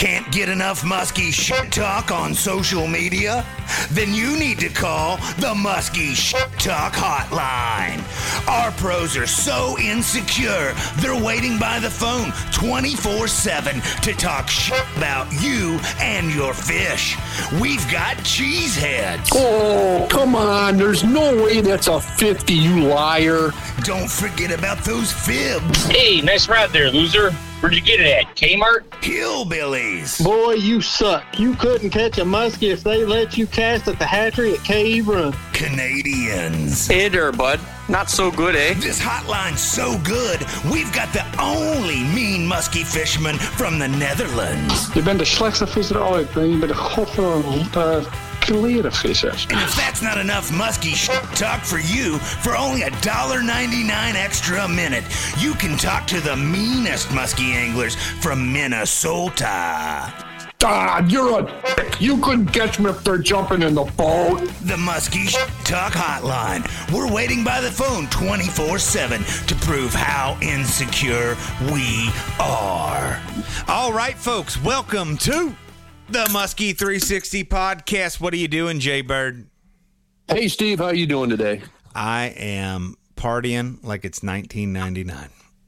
Can't get enough musky shit talk on social media? Then you need to call the Muskie Shit Talk Hotline. Our pros are so insecure, they're waiting by the phone 24/7 to talk shit about you and your fish. We've got cheeseheads. Oh, come on. There's no way that's a 50, you liar. Don't forget about those fibs. Hey, nice ride there, loser. Where'd you get it at? Kmart? Hillbillies. Boy, you suck. You couldn't catch a muskie if they let you cast at the hatchery at Cave Run. Canadians. Hey there, bud. Not so good, eh? This hotline's so good, we've got the only mean muskie fisherman from the Netherlands. Je bent de slechtste visser ooit. En je bent de godverdomme klerenvisser. And if that's not enough muskie shit talk for you, for only $1.99 extra a minute, you can talk to the meanest muskie anglers from Minnesota. God, you're a dick. You couldn't catch me if they're jumping in the boat. The Muskie Shit Talk Hotline. We're waiting by the phone 24/7 to prove how insecure we are. All right, folks, welcome to the Muskie 360 podcast. What are you doing, Jay Bird? Hey, Steve, how you doing today? I am partying like it's 1999.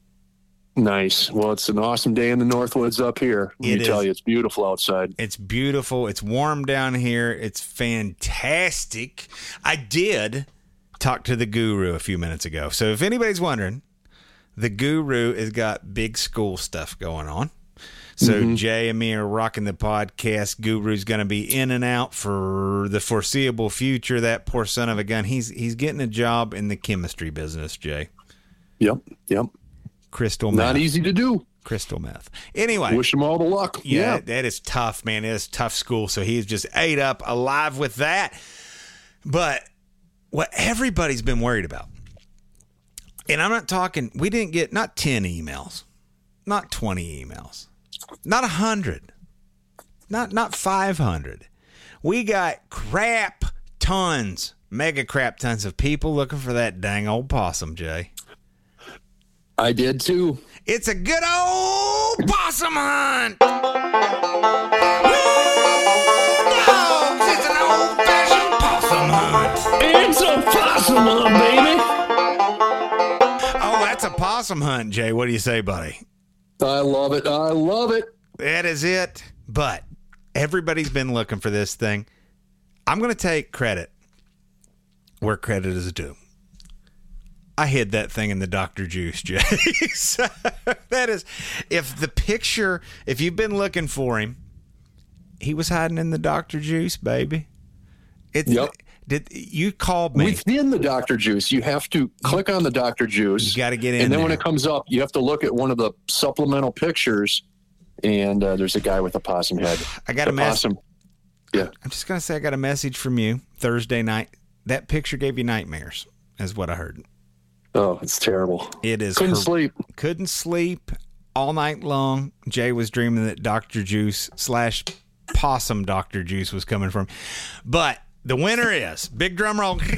Nice. Well, it's an awesome day in the Northwoods up here. Let me tell you, it's beautiful outside. It's beautiful. It's warm down here. It's fantastic. I did talk to the Guru a few minutes ago. So if anybody's wondering, the Guru has got big school stuff going on. So Jay and me are rocking the podcast. Guru's going to be in and out for the foreseeable future. That poor son of a gun. He's getting a job in the chemistry business, Jay. Yep. Crystal meth. Not easy to do. Crystal meth. Anyway. Wish him all the luck. Yeah, that is tough, man. It is tough school. So he's just ate up alive with that. But what everybody's been worried about, and I'm not talking, we didn't get not 10 emails, not 20 emails, not 100, not 500. We got crap tons, mega crap tons of people looking for that dang old possum, Jay. I did too. It's a good old possum hunt. Dogs, it's an old-fashioned possum hunt. It's a possum hunt, baby. Oh, that's a possum hunt, Jay. What do you say, buddy? I love it. That is it. But everybody's been looking for this thing. I'm going to take credit where credit is due. I hid that thing in the Dr. Juice, Jay. So that is, if you've been looking for him, he was hiding in the Dr. Juice, baby. Yep. You called me. Within the Dr. Juice, you have to click on the Dr. Juice. You got to get in and then there. When it comes up, you have to look at one of the supplemental pictures, and there's a guy with a possum head. I got a message. Yeah. I'm just going to say I got a message from you Thursday night. That picture gave you nightmares, is what I heard. Oh, it's terrible. It is. Couldn't sleep. Couldn't sleep all night long. Jay was dreaming that Dr. Juice / possum Dr. Juice was coming from. But the winner is, big drum roll, Jim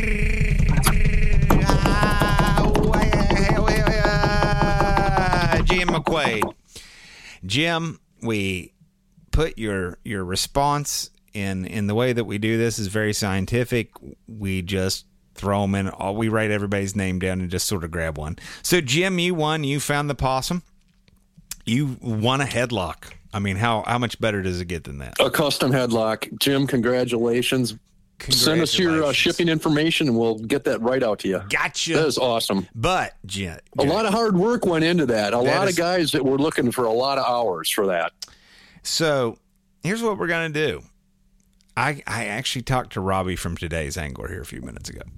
McQuaid. Jim, we put your response in the way that we do this is very scientific. We just throw them in. We write everybody's name down and just sort of grab one. So, Jim, you won. You found the possum. You won a headlock. I mean, how much better does it get than that? A custom headlock. Jim, congratulations. Send us your shipping information, and we'll get that right out to you. Gotcha. That is awesome. But, Jim, a lot of hard work went into that. A lot of guys that were looking for a lot of hours for that. So, here's what we're going to do. I actually talked to Robbie from Today's Angler here a few minutes ago.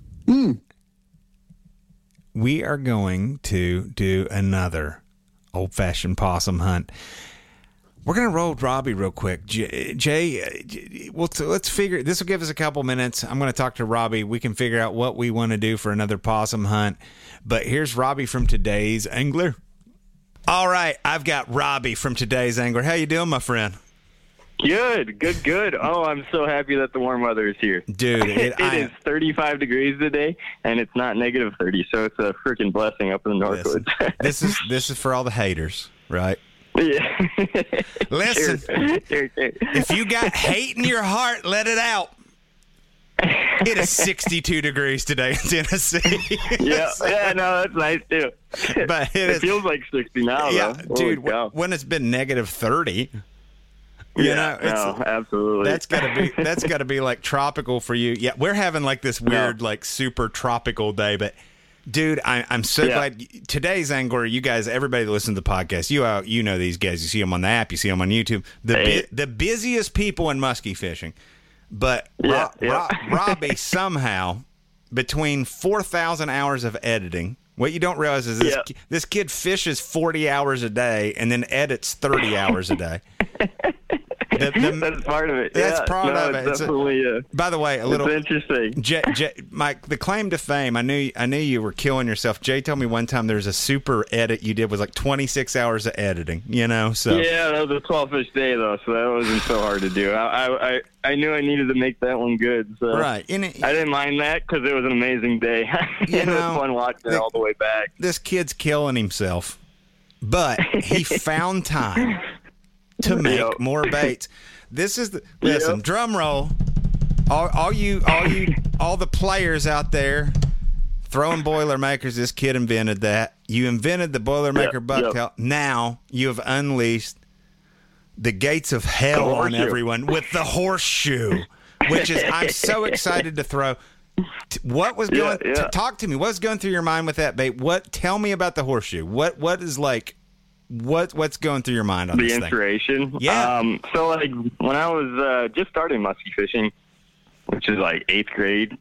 We are going to do another old-fashioned possum hunt. We're going to roll with Robbie real quick. Jay, let's figure. This will give us a couple minutes. I'm going to talk to Robbie. We can figure out what we want to do for another possum hunt. But here's Robbie from Today's Angler. All right, I've got Robbie from Today's Angler. How you doing, my friend? Good. Oh, I'm so happy that the warm weather is here. Dude, it is 35 degrees today, and it's not negative 30, so it's a freaking blessing up in the Northwoods. This is for all the haters, right? Yeah. Listen, Sure. if you got hate in your heart, let it out. It is 62 degrees today in Tennessee. Yeah, no, that's nice too. But it feels like 60 now, yeah, though. dude, Holy cow. when it's been negative 30, you know, no, absolutely. that's gotta be like tropical for you. Yeah, we're having like this weird, like super tropical day, but dude, I'm so glad today's angler. You guys, everybody that listens to the podcast, you know these guys. You see them on the app, you see them on YouTube. The busiest people in muskie fishing, but Robbie somehow between 4,000 hours of editing. What you don't realize is this kid fishes 40 hours a day and then edits 30 hours a day. That's part of it. That's part of it. Definitely. By the way, it's interesting. Mike, the claim to fame. I knew you were killing yourself. Jay told me one time there's a super edit you did was like 26 hours of editing. You know, so yeah, that was a 12-fish day though, so that wasn't so hard to do. I knew I needed to make that one good. So right, I didn't mind that because it was an amazing day. It was fun watching it all the way back. This kid's killing himself, but he found time to make more baits. This is listen, drum roll. All the players out there throwing Boilermakers. This kid invented that. You invented the Boilermaker bucktail. Now you have unleashed the gates of hell on everyone with the horseshoe, which is I'm so excited to throw. What was going? Talk to me. What's going through your mind with that bait? Tell me about the horseshoe. What is like? What's going through your mind on this inspiration? Thing? Yeah. So like when I was just starting muskie fishing, which is like 8th grade,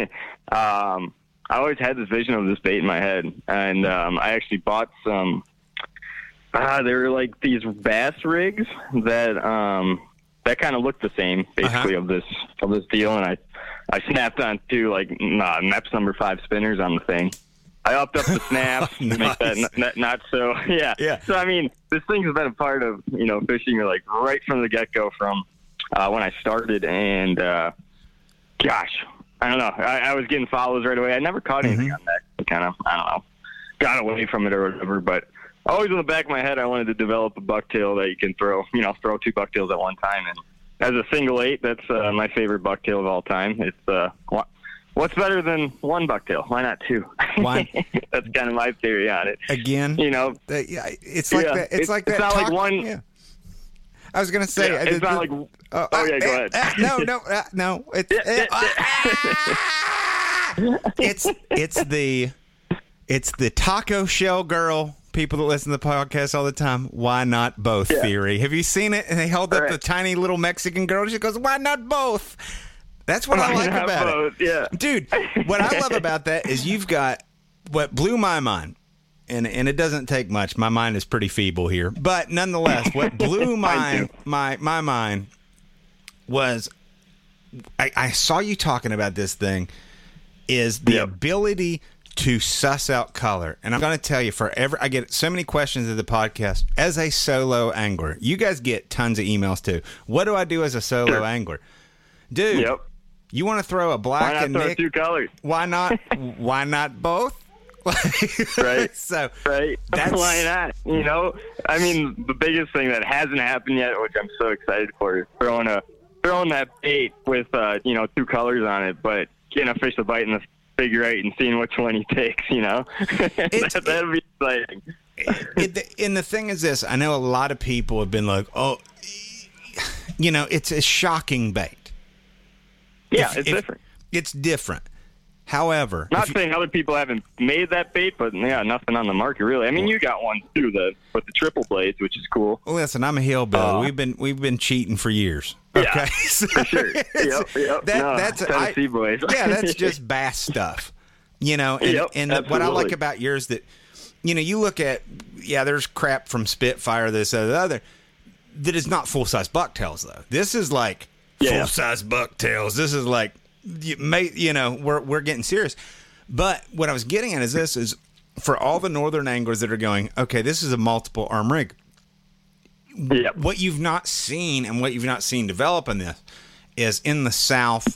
I always had this vision of this bait in my head, and I actually bought some. They were like these bass rigs that kind of looked the same, basically of this deal, and I snapped on 2 like Mepps number 5 spinners on the thing. I upped up the snaps to make that not so yeah. So I mean, this thing has been a part of fishing like right from the get go from when I started, and gosh, I don't know. I was getting follows right away. I never caught anything on that. Kind of I don't know, got away from it or whatever. But always in the back of my head, I wanted to develop a bucktail that you can throw 2 bucktails at one time. And as a single 8, that's my favorite bucktail of all time. It's what's better than 1 bucktail? Why not 2? Why? That's kind of my theory on it. Again, it's like that. It's like that. It's not like one. Yeah. I was gonna say it's not like. Go ahead. No. It's the taco shell girl. People that listen to the podcast all the time. Why not both? Theory. Have you seen it? And they held up the tiny little Mexican girl. She goes, "Why not both?" That's what I like about it. Yeah. Dude, what I love about that is you've got what blew my mind, and it doesn't take much. My mind is pretty feeble here. But nonetheless, what blew my mind was I saw you talking about this thing is the ability to suss out color. And I'm going to tell you, I get so many questions of the podcast as a solo angler. You guys get tons of emails too. What do I do as a solo angler? Dude. Yep. You want to throw a black and throw 2 colors? Why not? Why not both? Right. So right. Why not? I mean, the biggest thing that hasn't happened yet, which I'm so excited for, is throwing that bait with 2 colors on it, but getting a fish to bite in the figure 8 and seeing which one he takes. That'd be exciting. And the thing is this: I know a lot of people have been like, "Oh, it's a shocking bait." Yeah, it's different. It's different. However, not saying other people haven't made that bait, but nothing on the market really. I mean, you got one too, with the triple blades, which is cool. Well, listen, I'm a hillbilly. We've been cheating for years. Okay, yeah, for sure. Yep. That's Tennessee boys. Yeah, that's just bass stuff. What I like about yours that, you look at, there's crap from Spitfire, this, the other, that is not full size bucktails though. This is like full size bucktails. This is like, we're getting serious. But what I was getting at is for all the northern anglers that are going, okay, this is a multiple arm rig. Yep. What you've not seen and what you've not seen develop in this is in the South,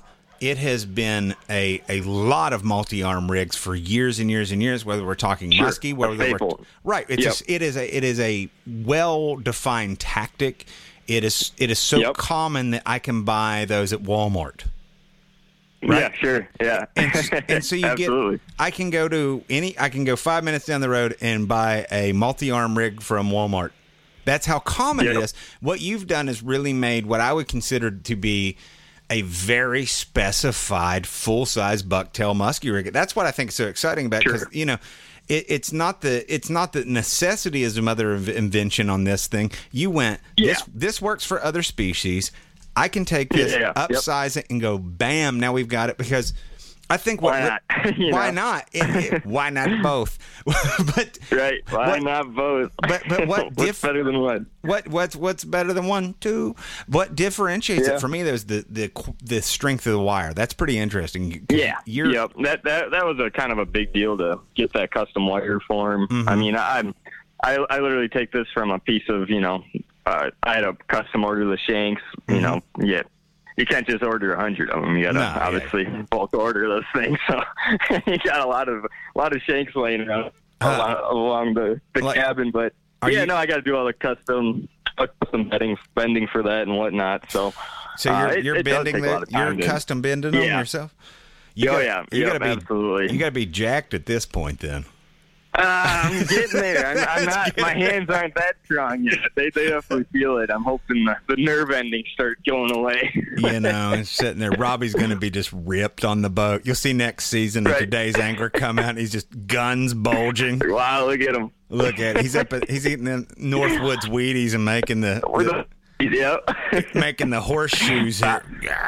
it has been a lot of multi-arm rigs for years and years and years, whether we're talking muskie, whether we're right. It is a well-defined tactic. It is so common that I can buy those at Walmart. Right? Yeah, sure. Yeah. And so you Absolutely. I can go 5 minutes down the road and buy a multi-arm rig from Walmart. That's how common it is. What you've done is really made what I would consider to be a very specified full-size bucktail muskie rig. That's what I think is so exciting about it, because it's not the necessity is the mother of invention on this thing. You went this works for other species. I can take this, upsize it, and go bam. Now we've got it, because I think why not? Why not? Why not both? But right. Why not both? But what what's better than one? What's better than one? Two. What differentiates it for me? There's the strength of the wire. That's pretty interesting. Yeah. That was a kind of a big deal to get that custom wire form. Mm-hmm. I mean, I literally take this from a piece of I had a custom order the shanks. You can't just order 100 of them. You got to obviously bulk order those things. So you got a lot of shanks laying around along the cabin. But I got to do all the custom bending for that and whatnot. So you're bending that. You're custom bending them yourself. Absolutely. You got to be jacked at this point, then. I'm getting there. I'm not. My hands aren't that strong yet. They definitely feel it. I'm hoping the nerve endings start going away. He's sitting there. Robbie's going to be just ripped on the boat. You'll see next season of Today's Angler come out, and he's just guns bulging. Wow, look at him. Look at it. He's eating the Northwoods Wheaties and making making the horseshoes here.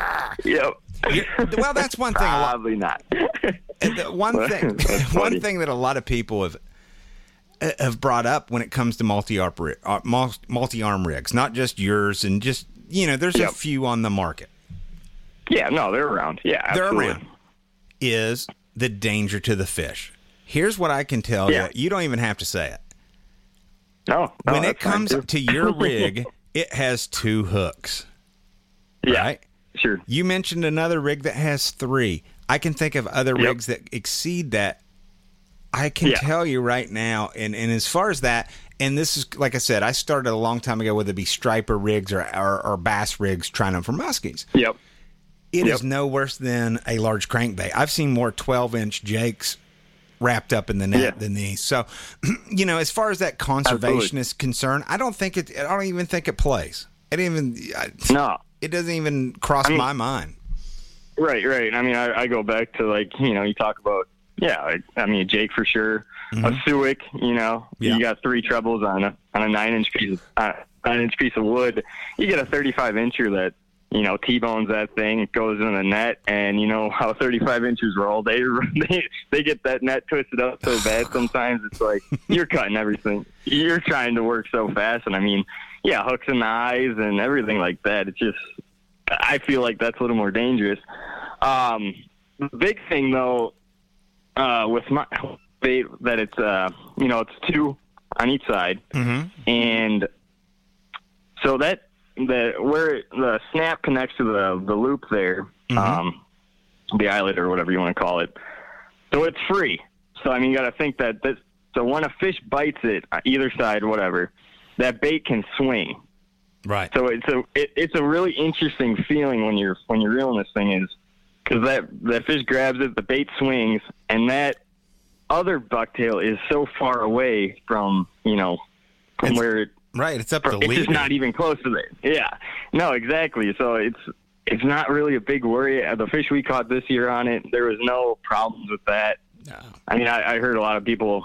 Yep. Well, that's one thing. Probably not. One thing that a lot of people have brought up when it comes to multi-arm rigs, not just yours, and just there's a few on the market. Yeah, no, they're around. Yeah, absolutely. They're around. Is the danger to the fish? Here's what I can tell you. You don't even have to say it. No, when it comes to your rig, it has 2 hooks. Yeah, right? Sure. You mentioned another rig that has 3. I can think of other rigs that exceed that. I can tell you right now, and as far as that, and this is, like I said, I started a long time ago, whether it be striper rigs or bass rigs, trying them for muskies. Yep. It is no worse than a large crankbait. I've seen more 12-inch jakes wrapped up in the net than these. So, as far as that conservation is concerned, I don't even think it plays. It doesn't even cross my mind. Right. I mean, I go back to you talk about, Jake for sure, a Suick, you got 3 trebles on a 9-inch piece of wood. You get a 35-incher that, T-bones that thing, it goes in the net, and how 35 inches roll. They get that net twisted up so bad sometimes it's like you're cutting everything. You're trying to work so fast, and I mean, hooks in the eyes and everything like that. It's just, I feel like that's a little more dangerous. The big thing though, with my bait, that it's it's 2 on each side, and so that where the snap connects to the loop there, the eyelet or whatever you want to call it. So it's free. So I mean, you got to think that so when a fish bites it, either side, whatever, that bait can swing. Right. So it's a really interesting feeling when you're reeling this thing, is because that fish grabs it, the bait swings, and that other bucktail is so far away from where it. Right, it's up to lead. It's just not even close to it. Yeah, no, exactly. So it's not really a big worry. The fish we caught this year on it, there was no problems with that. No. I mean, I heard a lot of people,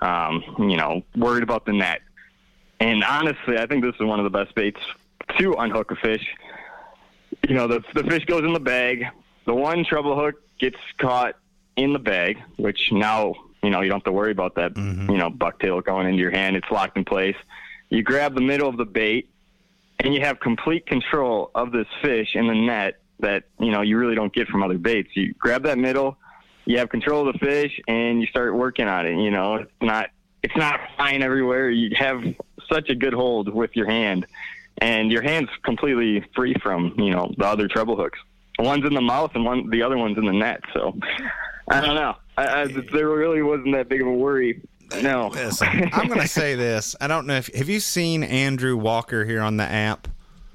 worried about the net. And honestly, I think this is one of the best baits to unhook a fish. The fish goes in the bag. The one treble hook gets caught in the bag, which now, you don't have to worry about that, bucktail going into your hand. It's locked in place. You grab the middle of the bait, and you have complete control of this fish in the net that, you really don't get from other baits. You grab that middle, you have control of the fish, and you start working on it. It's not flying everywhere. You have such a good hold with your hand, and your hand's completely free from, the other treble hooks One's in the mouth and the other one's in the net. So I don't know. There really wasn't that big of a worry. No. Listen, I'm going to say this. I don't know have you seen Andrew Walker here on the app?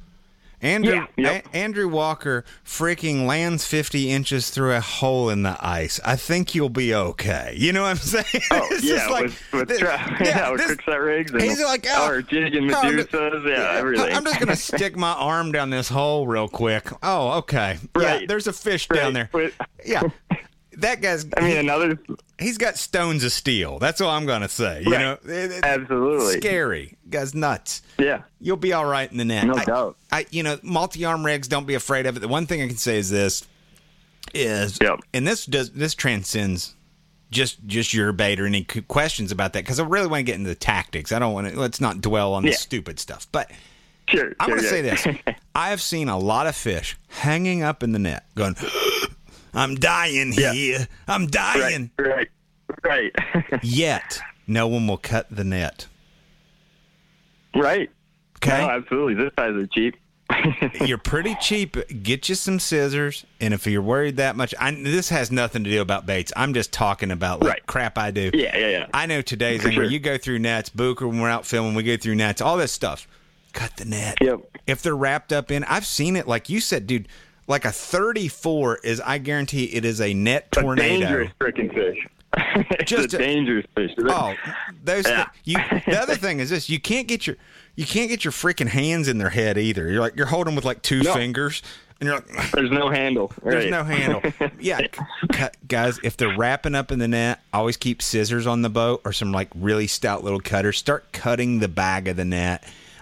Andrew Walker freaking lands 50 inches through a hole in the ice. I think you'll be okay. You know what I'm saying? Oh, with quick set rigs and he's like, or jig and Medusas, everything. I'm just going to stick my arm down this hole real quick. Oh, okay. Right. Yeah, there's a fish down there. Yeah. That guy's. He's got stones of steel. That's all I'm gonna say. You know, absolutely scary. Guy's nuts. Yeah, you'll be all right in the net. No doubt. Multi-arm rigs. Don't be afraid of it. The one thing I can say is this: and this transcends just your bait or any questions about that, because I really want to get into the tactics. I don't want to. Let's not dwell on the stupid stuff. But I'm going to say this: I have seen a lot of fish hanging up in the net, going. I'm dying here. I'm dying. Right. Yet, no one will cut the net. Right. Okay. No, absolutely. This size are cheap. You're pretty cheap. Get you some scissors, and if you're worried that much, this has nothing to do about baits. I'm just talking about crap I do. Yeah. I know today's thing where you go through nets, Booker, when we're out filming, we go through nets, all this stuff. Cut the net. Yep. If they're wrapped up in, I've seen it, like you said, dude. Like a 34 is, I guarantee it is a net tornado. A dangerous freaking fish. It's a dangerous fish. Oh, the other thing is this: you can't get your freaking hands in their head either. You're holding with like two fingers, and you're like, there's no handle. There's no handle. Yeah, guys, if they're wrapping up in the net, always keep scissors on the boat or some like really stout little cutters. Start cutting the bag of the net.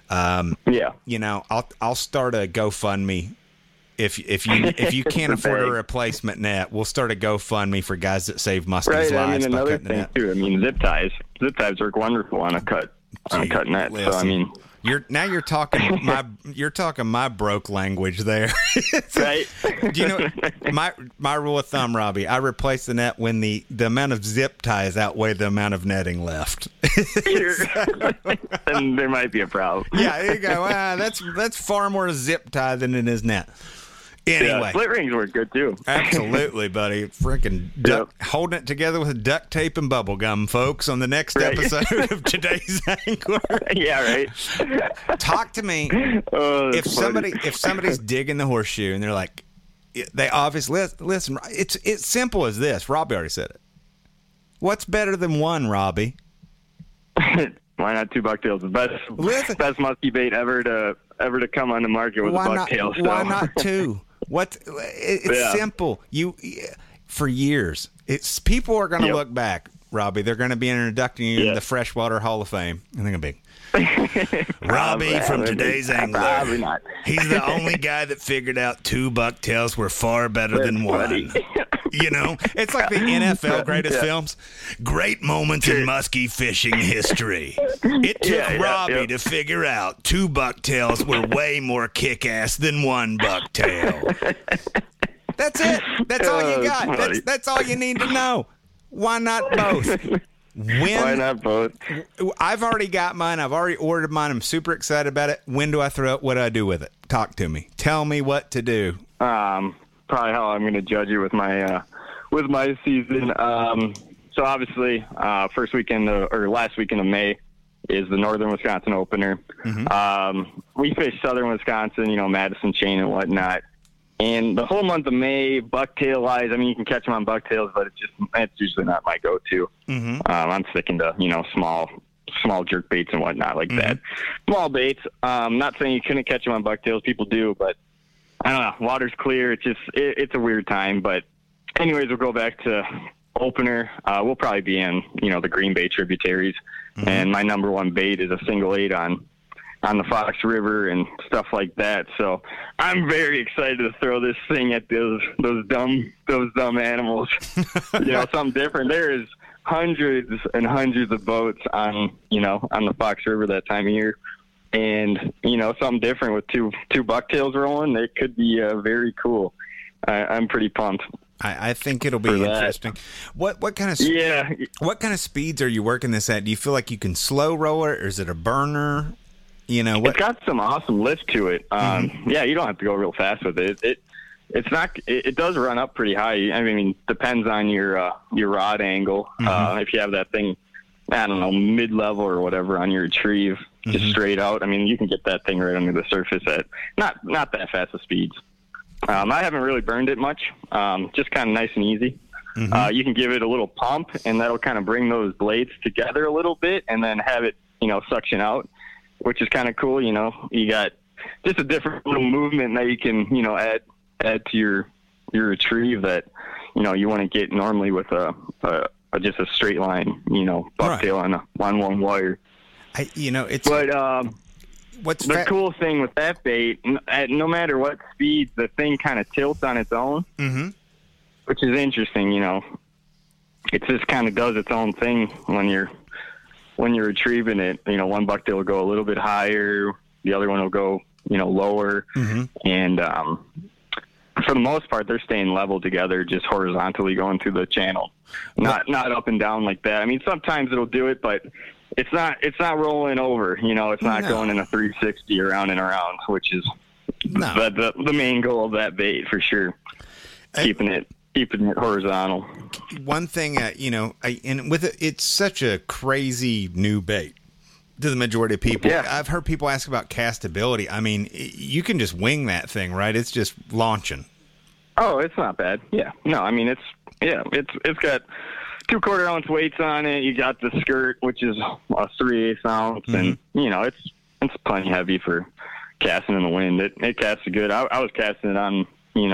I'll start a GoFundMe. If you can't afford a replacement net, we'll start a GoFundMe for guys that save muskies' lives by cutting the net. Too. I mean, zip ties work wonderful on a cut net. Listen, so I mean, you're talking my broke language there. Right? Do you know my rule of thumb, Robbie? I replace the net when the amount of zip ties outweigh the amount of netting left. Then there might be a problem. Yeah, there you go. That's far more zip tie than it is net. Anyway, split rings work good too. Absolutely, buddy. Freaking holding it together with duct tape and bubble gum, folks, on the next episode of Today's Angler. Yeah, right. Talk to me. If somebody's digging the horseshoe and they're like, they obviously listen. It's simple as this. Robbie already said it. What's better than one, Robbie? Why not two bucktails? The best musky bait ever to come on the market was a bucktail. Why not two? It's simple. For years, people are going to look back, Robbie. They're going to be inducting you in the Freshwater Hall of Fame, and they're going to be Robbie from Today's Angler. Probably not. He's the only guy that figured out two bucktails were far better than one. You know, it's like the NFL greatest films. Great moments in muskie fishing history. It took Robbie to figure out two bucktails were way more kick-ass than one bucktail. That's it. That's all you got. That's all you need to know. Why not both? Why not both? I've already got mine. I've already ordered mine. I'm super excited about it. When do I throw it? What do I do with it? Talk to me. Tell me what to do. Probably how I'm going to judge you with my season. So obviously, first weekend or last weekend of May is the Northern Wisconsin opener. Mm-hmm. We fish Southern Wisconsin, Madison Chain and whatnot. And the whole month of May, bucktail wise, I mean, you can catch them on bucktails, but it's usually not my go-to. Mm-hmm. I'm sticking to, small jerk baits and whatnot like that. Small baits. Not saying you couldn't catch them on bucktails. People do, but I don't know. Water's clear. It's a weird time. But anyways, we'll go back to opener. We'll probably be in, the Green Bay tributaries. Mm-hmm. And my number one bait is a single 8 on the Fox River and stuff like that. So I'm very excited to throw this thing at those dumb animals. Something different. There is hundreds and hundreds of boats on the Fox River that time of year. And, something different with two bucktails rolling. It could be very cool. I'm pretty pumped. I think it'll be interesting. What kind of speeds are you working this at? Do you feel like you can slow roll it, or is it a burner? It's got some awesome lift to it. Yeah, you don't have to go real fast with it. it's not. It does run up pretty high. I mean, depends on your rod angle. If you have that thing, I don't know, mid-level or whatever on your retrieve, just straight out. I mean, you can get that thing right under the surface at not that fast of speeds. I haven't really burned it much. Just kind of nice and easy. You can give it a little pump, and that'll kind of bring those blades together a little bit, and then have it, suction out, which is kind of cool. You got just a different little movement that you can, add to your retrieve that, you want to get normally with just a straight line, bucktail on one wire. What's the cool thing with that bait, at no matter what speed, the thing kind of tilts on its own, which is interesting. It just kind of does its own thing when you're retrieving it. One bucktail will go a little bit higher, the other one will go, lower, and for the most part, they're staying level together, just horizontally going through the channel, not up and down like that. I mean, sometimes it'll do it, but it's not rolling over. It's not going in a 360 around and around, which is the main goal of that bait for sure. Keeping it horizontal. One thing, and with it's such a crazy new bait to the majority of people. Yeah. I've heard people ask about castability. I mean, you can just wing that thing, right? It's just launching. Oh, it's not bad. Yeah. No, I mean, it's got 2/4 ounce weights on it. You got the skirt, which is a 3/8 ounce, and it's plenty heavy for casting in the wind. It casts good. I was casting it on,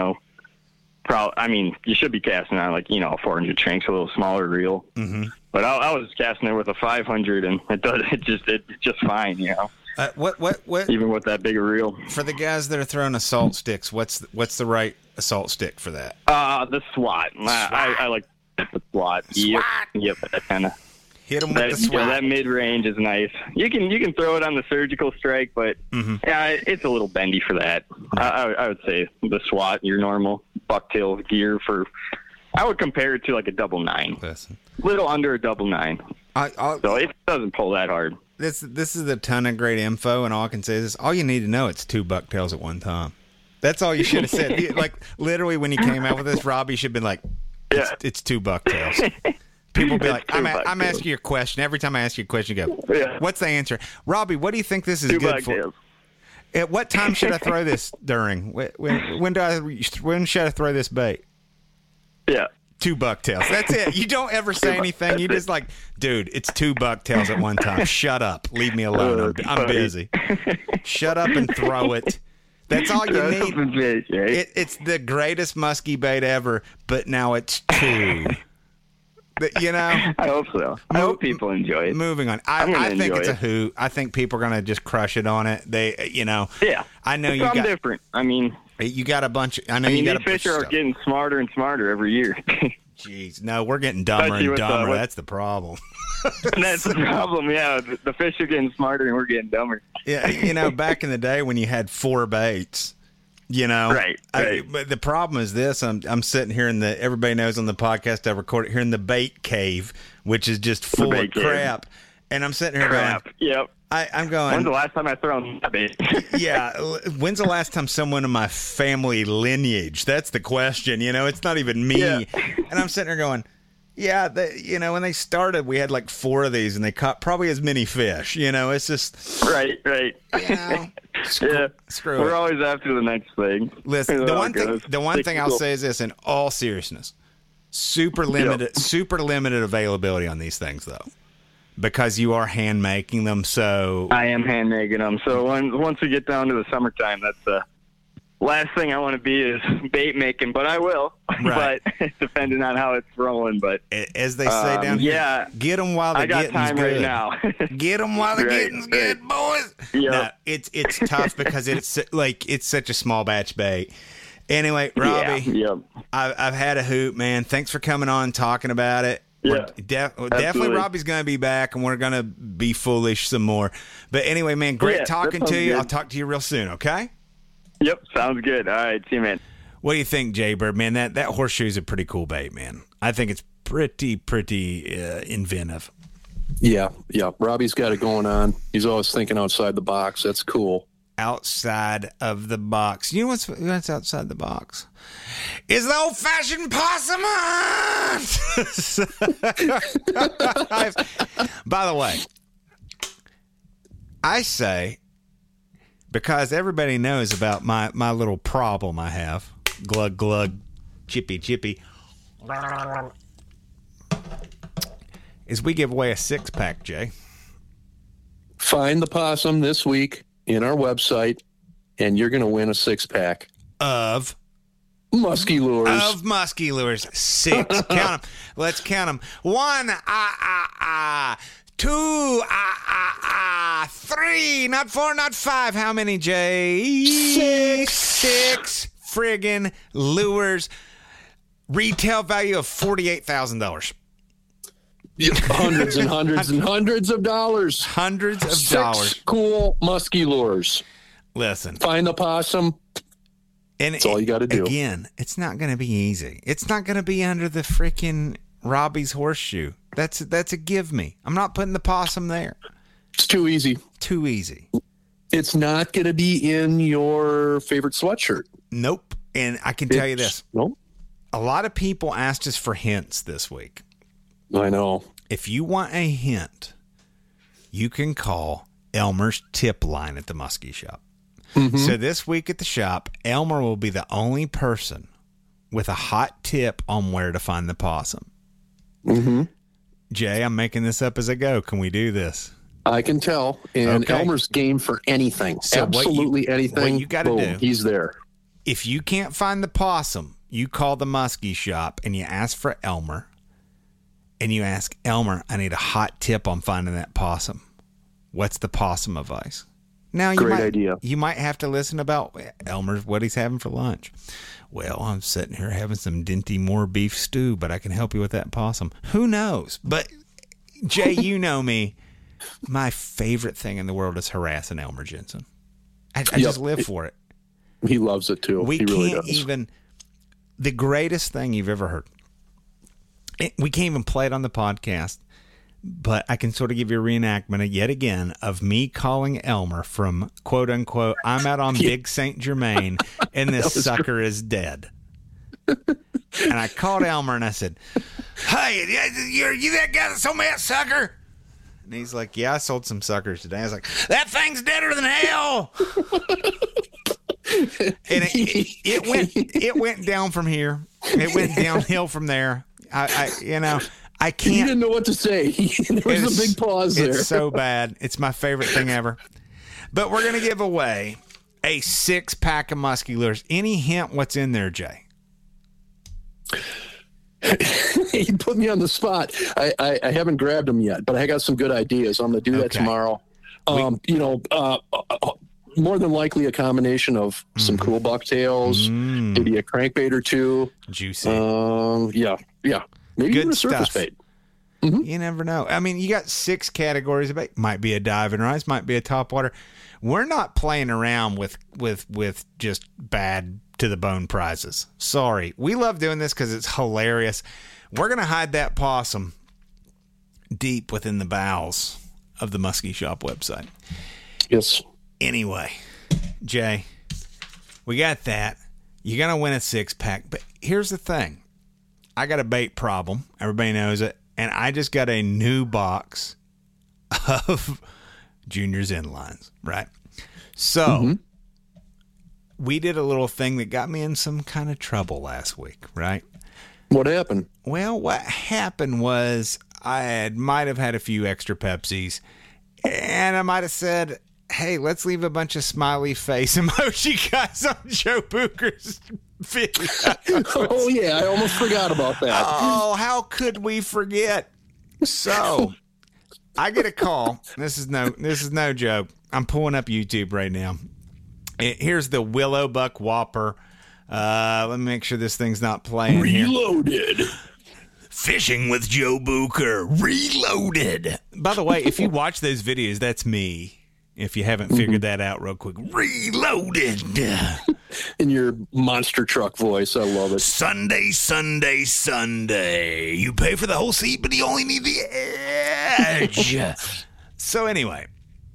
you should be casting on like, 400 Tranx, a little smaller reel. But I was casting it with a 500, and it's just fine, What? Even with that bigger reel. For the guys that are throwing assault sticks, what's the right assault stick for that? The SWAT. I like the SWAT. Yep. That kind of hit them with the SWAT. That mid range is nice. You can throw it on the surgical strike, but it's a little bendy for that. I would say the SWAT, your normal bucktail gear for. I would compare it to like a 999. Listen. Little under a 999. So it doesn't pull that hard. This is a ton of great info, and all I can say is this, all you need to know, it's 2 bucktails at one time. That's all you should have said. Like, literally, when you came out with this, Robbie should have been like, it's 2 bucktails. People be like, I'm asking you a question. Every time I ask you a question, you go, what's the answer? Robbie, what do you think this is 2 good bucktails. for? At what time should I throw this during? When should I throw this bait? Yeah. 2 bucktails. That's it. You don't ever say anything. You just like, dude, it's 2 bucktails at one time. Shut up. Leave me alone. I'm busy. Shut up and throw it. That's all you need. It's the greatest muskie bait ever, but now it's 2. I hope so. I hope people enjoy it. Moving on. I think it's a hoot. I think people are going to just crush it on it. Yeah. I know you got different. I mean, you got a bunch. I know you got these fish are getting smarter and smarter every year. Jeez, no, we're getting dumber and dumber. That's the problem. That's the problem. Yeah, the fish are getting smarter and we're getting dumber. Yeah, back in the day when you had 4 baits, right. But the problem is this: I'm sitting here everybody knows on the podcast I record it here in the bait cave, which is just full of crap, and I'm sitting here going, "Yep." I'm going. When's the last time I thrown that bait? Yeah. When's the last time someone in my family lineage? That's the question. It's not even me. Yeah. And I'm sitting there going, yeah, when they started, we had like 4 of these and they caught probably as many fish. It's just. Right. Screw We're it. always after the next thing. Listen, the one thing I'll say is this in all seriousness, super limited availability on these things though. Because you are hand making them, so I am hand making them. So once we get down to the summertime, that's the last thing I want to be is bait making. But I will, right. But depending on how it's rolling. But as they say down here, get them while the getting's time good. Right now. Get them while the getting's good, boys. Yep. No, it's tough because it's such a small batch bait. Anyway, Robbie, I've had a hoot, man. Thanks for coming on and talking about it. Yeah, definitely Robbie's going to be back, and we're going to be foolish some more. But anyway, man, great talking to you. Good. I'll talk to you real soon, okay? Yep, sounds good. All right, see you, man. What do you think, Jaybird? Man, that horseshoe is a pretty cool bait, man. I think it's pretty inventive. Yeah. Robbie's got it going on. He's always thinking outside the box. That's cool. outside of the box. You know what's outside the box? Is the old-fashioned possum hunt. By the way, I say, because everybody knows about my little problem I have. Glug, glug, chippy, chippy. Is we give away a 6-pack, Jay. Find the possum this week in our website, and you're going to win a 6-pack of musky lures. Of musky lures. 6. Count them. Let's count them. 1, 2, 3, not 4, not 5. How many, Jay? 6 friggin' lures. Retail value of $48,000. Hundreds and hundreds and hundreds of dollars. Hundreds of 6 dollars. Cool musky lures. Listen. Find the possum. And that's all you got to do. Again, it's not going to be easy. It's not going to be under the freaking Robbie's horseshoe. That's a give me. I'm not putting the possum there. It's too easy. Too easy. It's not going to be in your favorite sweatshirt. Nope. And I can tell you this. Nope. A lot of people asked us for hints this week. I know. If you want a hint, you can call Elmer's tip line at the Muskie Shop. Mm-hmm. So this week at the shop, Elmer will be the only person with a hot tip on where to find the possum. Mm-hmm. Jay, I'm making this up as I go. Can we do this? I can tell. And okay. Elmer's game for anything. So absolutely anything. What you got to do. He's there. If you can't find the possum, you call the Muskie Shop and you ask for Elmer. And you ask, Elmer, I need a hot tip on finding that possum. What's the possum advice? Now, idea. You might have to listen about Elmer's, what he's having for lunch. Well, I'm sitting here having some Dinty Moore beef stew, but I can help you with that possum. Who knows? But, Jay, you know me. My favorite thing in the world is harassing Elmer Jensen. I just live for it. He loves it, too. He really does. Even the greatest thing you've ever heard. We can't even play it on the podcast, but I can sort of give you a reenactment yet again of me calling Elmer from, quote unquote, I'm out on Big St. Germain and this sucker is dead. And I called Elmer and I said, hey, you that guy that sold me that sucker? And he's like, yeah, I sold some suckers today. I was like, that thing's deader than hell. And it went down from here. It went downhill from there. I can't. He didn't know what to say. There was a big pause there. It's so bad. It's my favorite thing ever. But we're going to give away a 6-pack of musky lures. Any hint what's in there, Jay? You put me on the spot. I haven't grabbed them yet, but I got some good ideas. I'm going to do that tomorrow. More than likely a combination of some cool bucktails, maybe a crankbait or two. Juicy. Yeah. Maybe good even a surface stuff. bait. Mm-hmm. You never know. I mean, you got 6 categories of bait. Might be a dive and rise, might be a topwater. We're not playing around with just bad to the bone prizes. Sorry. We love doing this because it's hilarious. We're going to hide that possum deep within the bowels of the Muskie Shop website. Yes. Anyway, Jay, we got that. You're going to win a 6-pack. But here's the thing. I got a bait problem. Everybody knows it. And I just got a new box of Junior's Inlines, right? So we did a little thing that got me in some kind of trouble last week, right? What happened? Well, what happened was I might have had a few extra Pepsis, and I might have said, hey, let's leave a bunch of smiley face emoji guys on Joe Booker's video. Oh, yeah, I almost forgot about that. Oh, how could we forget? So I get a call. This is no joke. I'm pulling up YouTube right now. Here's the Willow Buck Whopper. Let me make sure this thing's not playing Reloaded. Here. Fishing with Joe Booker. Reloaded. By the way, if you watch those videos, that's me. If you haven't figured that out real quick. Reloaded. In your monster truck voice. I love it. Sunday, Sunday, Sunday. You pay for the whole seat, but you only need the edge. So anyway,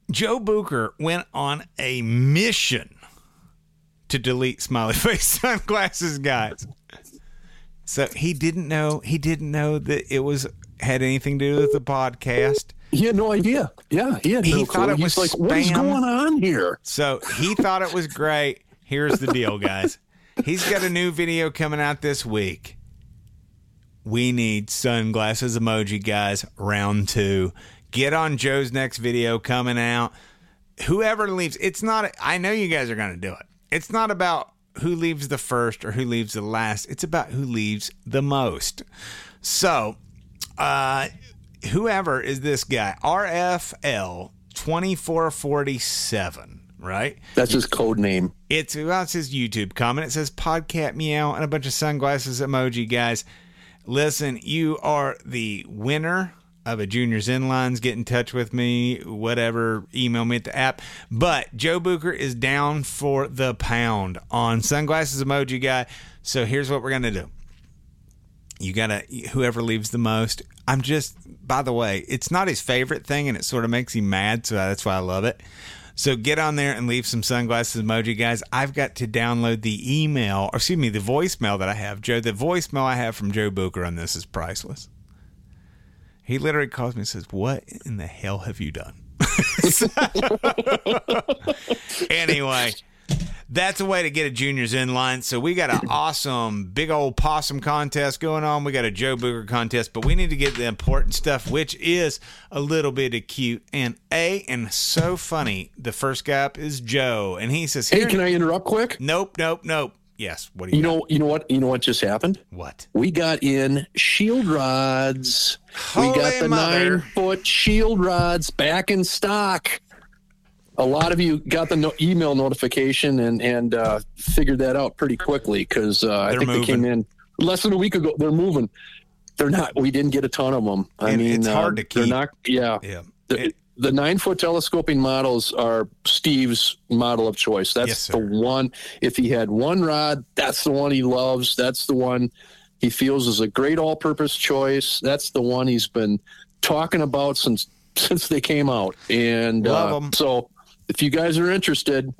Joe Bucher went on a mission to delete smiley face sunglasses, guys. So he didn't know that it had anything to do with the podcast. He had no idea. Yeah, he had no clue. Thought it was like, spam. What is going on here? So he thought it was great. Here's the deal, guys. He's got a new video coming out this week. We need sunglasses emoji, guys. Round 2. Get on Joe's next video coming out. Whoever leaves, it's not, I know you guys are going to do it. It's not about who leaves the first or who leaves the last. It's about who leaves the most. So, whoever is this guy, RFL 2447, right? That's his code name. It's his YouTube comment. It says Podcat Meow and a bunch of sunglasses emoji, guys. Listen, you are the winner of a Juniors Inlines. Get in touch with me, whatever, email me at the app. But Joe Bucher is down for the pound on sunglasses emoji, guy. So here's what we're going to do. You got to, whoever leaves the most. By the way, it's not his favorite thing and it sort of makes him mad. So that's why I love it. So get on there and leave some sunglasses emoji, guys. I've got to download the the voicemail that I have. Joe, the voicemail I have from Joe Bucher on this is priceless. He literally calls me and says, "What in the hell have you done?" Anyway, that's a way to get a Juniors Inline. So we got an awesome big old possum contest going on. We got a Joe Bucher contest, but we need to get the important stuff, which is a little bit of cute and so funny. The first guy up is Joe, and he says, "Hey, can I interrupt quick?" Nope. Yes. What do you know? You know what? You know what just happened? What? We got in shield rods. Holy we got the mother. 9-foot shield rods back in stock. A lot of you got the email notification and figured that out pretty quickly because I think they came in less than a week ago. They're moving. They're not. We didn't get a ton of them. I mean, it's hard to keep. They're not. Yeah. The 9-foot telescoping models are Steve's model of choice. That's the one. If he had one rod, that's the one he loves. That's the one he feels is a great all-purpose choice. That's the one he's been talking about since they came out. And so if you guys are interested,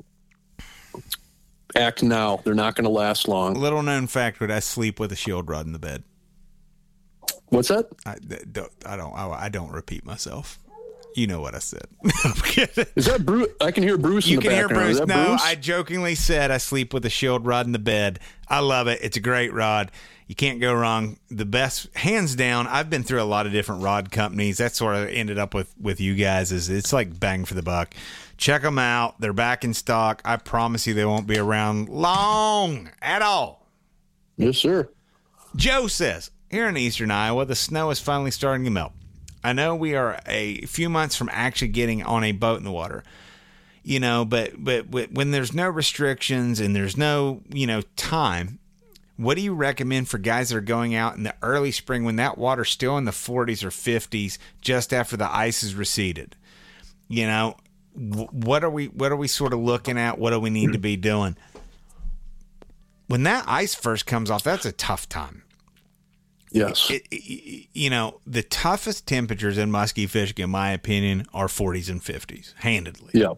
act now. They're not going to last long. Little known fact, would I sleep with a shield rod in the bed? What's that? I don't repeat myself. You know what I said. Is that Bruce? I can hear Bruce in the background. You can hear Bruce. No, Bruce? I jokingly said I sleep with a shield rod in the bed. I love it. It's a great rod. You can't go wrong. The best, hands down. I've been through a lot of different rod companies. That sort of ended up with you guys. It's like bang for the buck. Check them out. They're back in stock. I promise you they won't be around long at all. Yes, sir. Joe says, here in eastern Iowa, the snow is finally starting to melt. I know we are a few months from actually getting on a boat in the water, but when there's no restrictions and there's no, time, what do you recommend for guys that are going out in the early spring when that water's still in the 40s or 50s just after the ice is receded? What are we sort of looking at? What do we need to be doing? When that ice first comes off, that's a tough time. Yes. The toughest temperatures in muskie fishing, in my opinion, are 40s and 50s, handedly. Yep.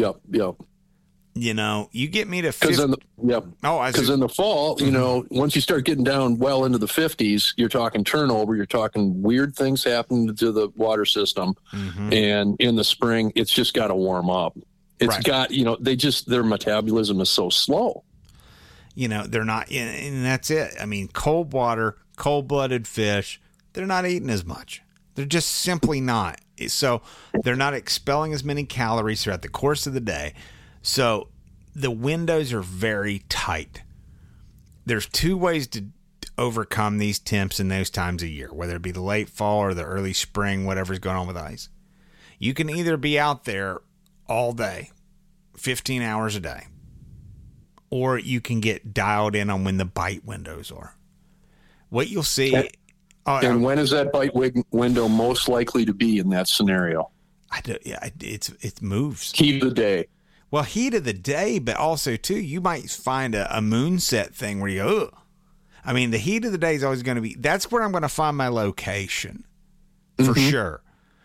You get me to 50. Because in the fall, once you start getting down well into the 50s, you're talking turnover, you're talking weird things happening to the water system. Mm-hmm. And in the spring, it's just got to warm up. It's got, their metabolism is so slow. They're not, and that's it. I mean, cold water, cold-blooded fish, they're not eating as much. They're just simply not. So they're not expelling as many calories throughout the course of the day. So the windows are very tight. There's two ways to overcome these temps in those times of year, whether it be the late fall or the early spring, whatever's going on with ice. You can either be out there all day, 15 hours a day, or you can get dialed in on when the bite windows are. What you'll see... And when is that bite window most likely to be in that scenario? It moves. Heat of the day. Well, heat of the day, but also, too, you might find a moonset thing where you go, ugh. I mean, the heat of the day is always going to be... That's where I'm going to find my location, for sure.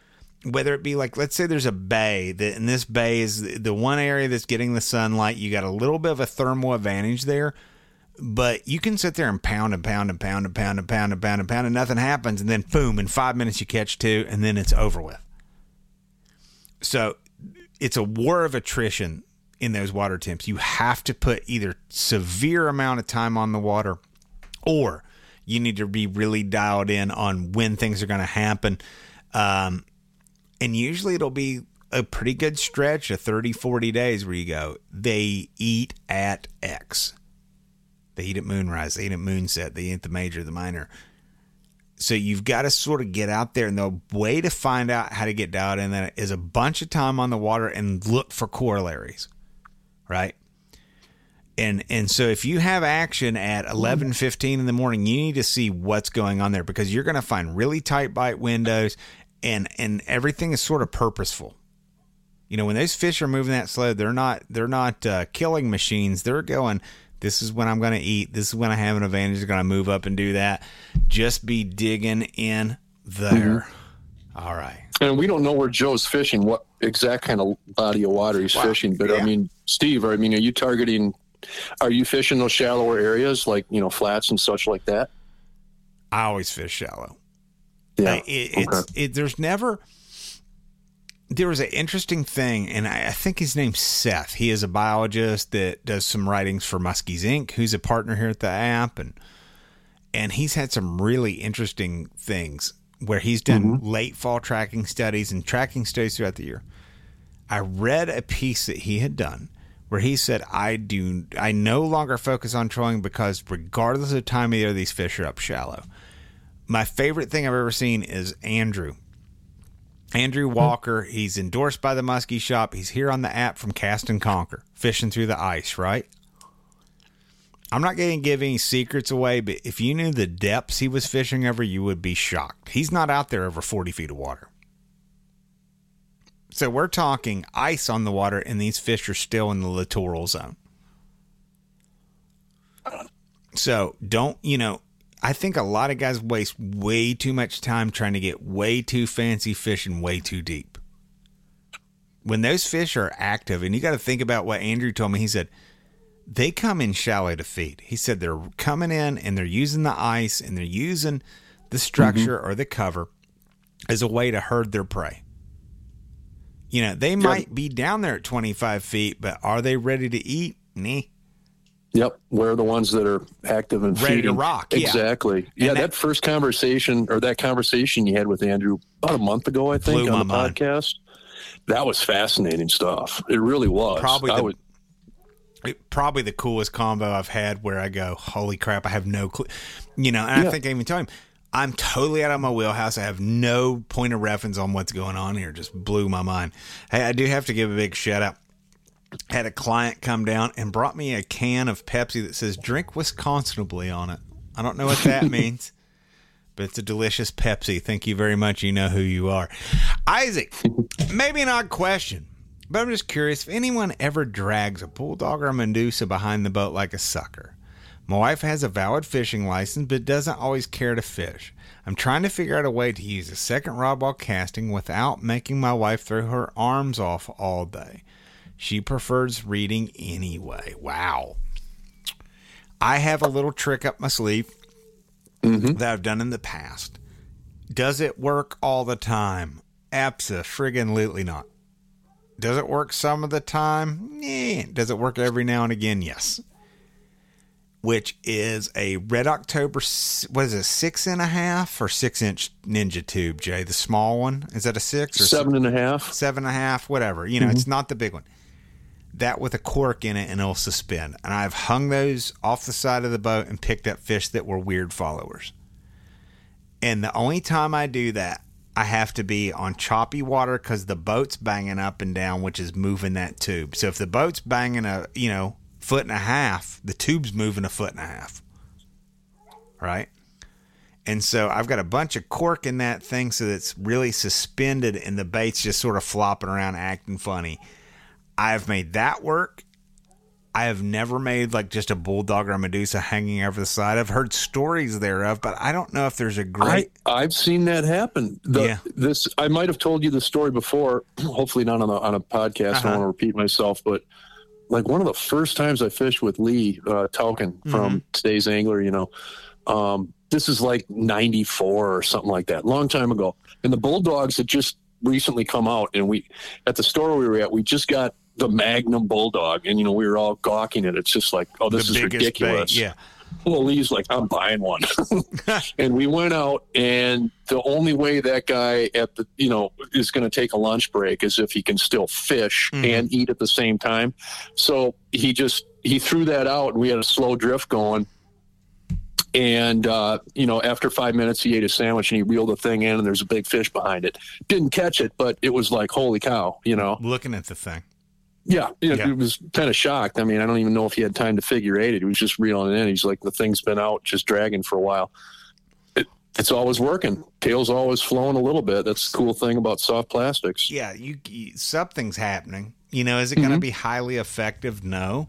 whether it be like, let's say there's a bay that, and this bay is the one area that's getting the sunlight. You got a little bit of a thermal advantage there, but you can sit there and pound and pound and pound and pound and pound and pound and pound and nothing happens. And then boom, in 5 minutes you catch 2 and then it's over with. So it's a war of attrition in those water temps. You have to put either severe amount of time on the water, or you need to be really dialed in on when things are going to happen. And usually it'll be a pretty good stretch of 30, 40 days where you go, they eat at X. They eat at moonrise. They eat at moonset. They eat at the major, the minor. So you've got to sort of get out there. And the way to find out how to get dialed in that is a bunch of time on the water and look for corollaries, right? And so if you have action at 11:15 in the morning, you need to see what's going on there, because you're going to find really tight bite windows. And everything is sort of purposeful. You know, when those fish are moving that slow, they're not killing machines. They're going, this is when I'm going to eat. This is when I have an advantage. They're going to move up and do that. Just be digging in there. All right. And we don't know where Joe's fishing, what exact kind of body of water he's fishing. But, yeah. I mean, Steve, are you fishing those shallower areas like, flats and such like that? I always fish shallow. Yeah. There was an interesting thing, and I think his name's Seth. He is a biologist that does some writings for Muskies Inc., who's a partner here at the app, and he's had some really interesting things where he's done late fall tracking studies and tracking studies throughout the year. I read a piece that he had done where he said, I no longer focus on trolling because regardless of the time of year, these fish are up shallow. My favorite thing I've ever seen is Andrew Walker. He's endorsed by the Muskie Shop. He's here on the app from Cast and Conquer, fishing through the ice, right? I'm not going to give any secrets away, but if you knew the depths he was fishing over, you would be shocked. He's not out there over 40 feet of water. So we're talking ice on the water, and these fish are still in the littoral zone. So I think a lot of guys waste way too much time trying to get way too fancy fishing way too deep. When those fish are active, and you got to think about what Andrew told me. He said, they come in shallow to feed. He said they're coming in and they're using the ice and they're using the structure or the cover as a way to herd their prey. They might be down there at 25 feet, but are they ready to eat? Nah. Yep, we're the ones that are active and ready feeding. To rock. Exactly. Yeah, that first conversation, or that conversation you had with Andrew about a month ago, I think, on the podcast, that was fascinating stuff. It really was. Probably the coolest combo I've had, where I go, holy crap, I have no clue. I think I even told him, I'm totally out of my wheelhouse. I have no point of reference on what's going on here. Just blew my mind. Hey, I do have to give a big shout out. Had a client come down and brought me a can of Pepsi that says "Drink Wisconsinably" on it. I don't know what that means, but it's a delicious Pepsi. Thank you very much. You know who you are. Isaac, maybe an odd question, but I'm just curious if anyone ever drags a bulldog or a Medusa behind the boat like a sucker. My wife has a valid fishing license, but doesn't always care to fish. I'm trying to figure out a way to use a second rod while casting without making my wife throw her arms off all day. She prefers reading anyway. Wow. I have a little trick up my sleeve that I've done in the past. Does it work all the time? Abso-friggin-lutely not. Does it work some of the time? Does it work every now and again? Yes. Which is a Red October, what is it, 6.5 or 6-inch Ninja tube, Jay? The small one? Is that a 6 or 7.5? 7.5, whatever. It's not the big one. That with a cork in it, and it'll suspend. And I've hung those off the side of the boat and picked up fish that were weird followers. And the only time I do that, I have to be on choppy water because the boat's banging up and down, which is moving that tube. So if the boat's banging a, 1.5 feet, the tube's moving 1.5 feet. Right? And so I've got a bunch of cork in that thing so that it's really suspended and the bait's just sort of flopping around acting funny. I've made that work. I have never made like just a bulldog or a Medusa hanging over the side. I've heard stories thereof, but I don't know if there's a great. I've seen that happen. This I might have told you the story before. Hopefully not on a podcast. I don't want to repeat myself, but like one of the first times I fished with Lee Tauken from Today's Angler, this is like 94 or something like that, long time ago, and the bulldogs had just recently come out, and we at the store we were at, we just got the Magnum Bulldog, and we were all gawking at it. It's just like, oh, this is ridiculous. Bait, yeah. Well, Lee's like, I'm buying one. And we went out, and the only way that guy at the is going to take a lunch break is if he can still fish and eat at the same time. So he threw that out, and we had a slow drift going. And, after 5 minutes, he ate a sandwich and he reeled the thing in, and there's a big fish behind it. Didn't catch it, but it was like, holy cow, Looking at the thing. Yeah, it was kind of shocked. I mean, I don't even know if he had time to figure eight it. He was just reeling it in. He's like, the thing's been out just dragging for a while. It's always working. Tail's always flowing a little bit. That's the cool thing about soft plastics. Yeah, something's happening. Is it going to be highly effective? No.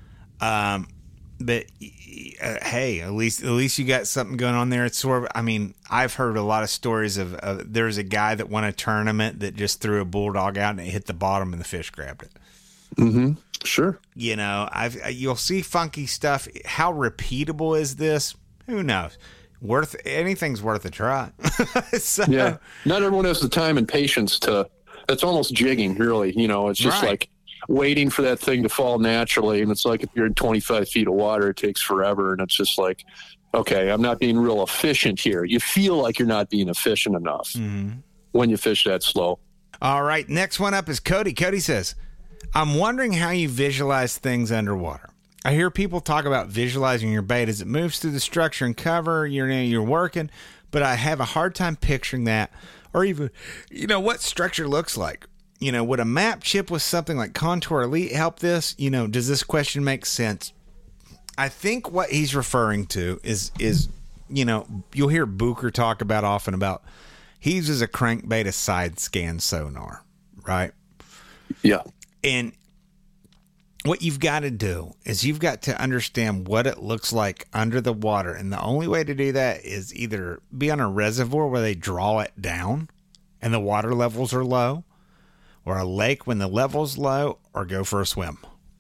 But hey, at least you got something going on there. It's sort of, I've heard a lot of stories of there's a guy that won a tournament that just threw a bulldog out and it hit the bottom and the fish grabbed it. Mm-hmm. Sure. You'll see funky stuff. How repeatable is this? Who knows? Anything's worth a try. So, yeah. Not everyone has the time and patience that's almost jigging, really. It's just like waiting for that thing to fall naturally. And it's like if you're in 25 feet of water, it takes forever. And it's just like, okay, I'm not being real efficient here. You feel like you're not being efficient enough when you fish that slow. All right. Next one up is Cody. Cody says, I'm wondering how you visualize things underwater. I hear people talk about visualizing your bait as it moves through the structure and cover. You're working, but I have a hard time picturing that, or even, what structure looks like. Would a map chip with something like Contour Elite help this? Does this question make sense? I think what he's referring to is you'll hear Booker talk often about he uses a crankbait a side scan sonar, right? Yeah. And what you've got to do is you've got to understand what it looks like under the water. And the only way to do that is either be on a reservoir where they draw it down and the water levels are low, or a lake when the level's low, or go for a swim.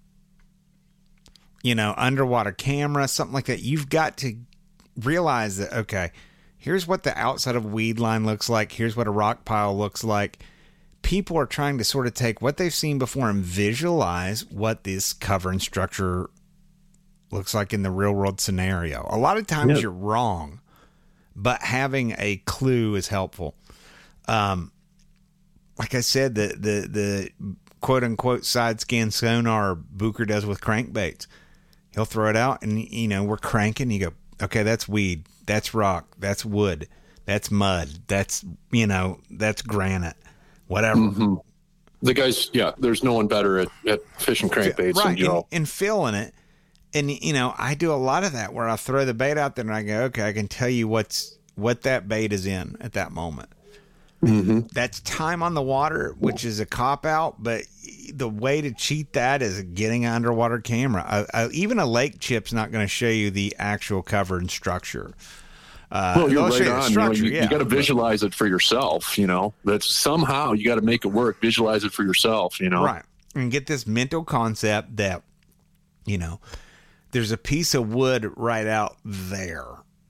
Underwater camera, something like that. You've got to realize that, okay, here's what the outside of a weed line looks like. Here's what a rock pile looks like. People are trying to sort of take what they've seen before and visualize what this cover and structure looks like in the real world scenario. A lot of times you're wrong, but having a clue is helpful. Like I said, the quote unquote side scan sonar Booker does with crankbaits. He'll throw it out and, we're cranking. You go, okay, that's weed. That's rock. That's wood. That's mud. That's, that's granite. Whatever. Mm-hmm. The guys, there's no one better at fishing crankbaits than Joe. And filling it. And, I do a lot of that where I throw the bait out there and I go, okay, I can tell you what that bait is in at that moment. Mm-hmm. That's time on the water, which is a cop-out, but the way to cheat that is getting an underwater camera. Even a lake chip's not going to show you the actual cover and structure. Well, you're right on. You got to visualize it for yourself. That's somehow you got to make it work. Visualize it for yourself. Right, and get this mental concept that there's a piece of wood right out there.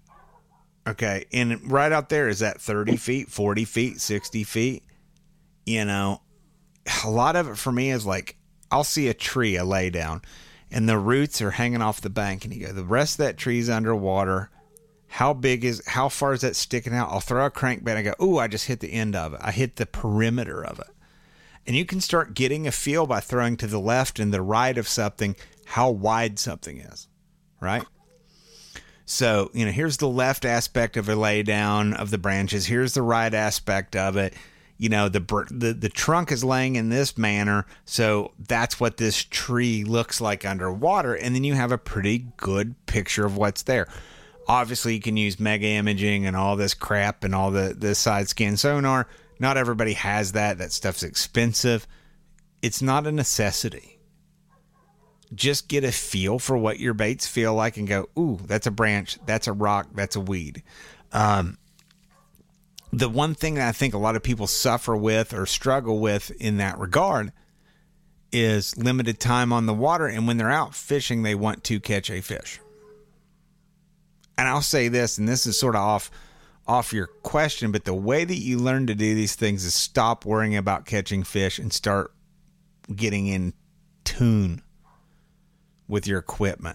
Okay, and right out there is that 30 feet, 40 feet, 60 feet. A lot of it for me is like I'll see a tree, a lay down, and the roots are hanging off the bank, and you go, the rest of that tree's underwater. How far is that sticking out? I'll throw a crankbait and I go, ooh, I just hit the end of it. I hit the perimeter of it. And you can start getting a feel by throwing to the left and the right of something, how wide something is, right? So, here's the left aspect of a lay down of the branches. Here's the right aspect of it. The trunk is laying in this manner. So that's what this tree looks like underwater. And then you have a pretty good picture of what's there. Obviously, you can use mega imaging and all this crap and all the side scan sonar. Not everybody has that. That stuff's expensive. It's not a necessity. just get a feel for what your baits feel like and go, ooh, that's a branch, that's a rock, that's a weed. The one thing that I think a lot of people suffer with or struggle with in that regard is limited time on the water. And when they're out fishing, they want to catch a fish. And I'll say this, and this is sort of off your question, but the way that you learn to do these things is stop worrying about catching fish and start getting in tune with your equipment.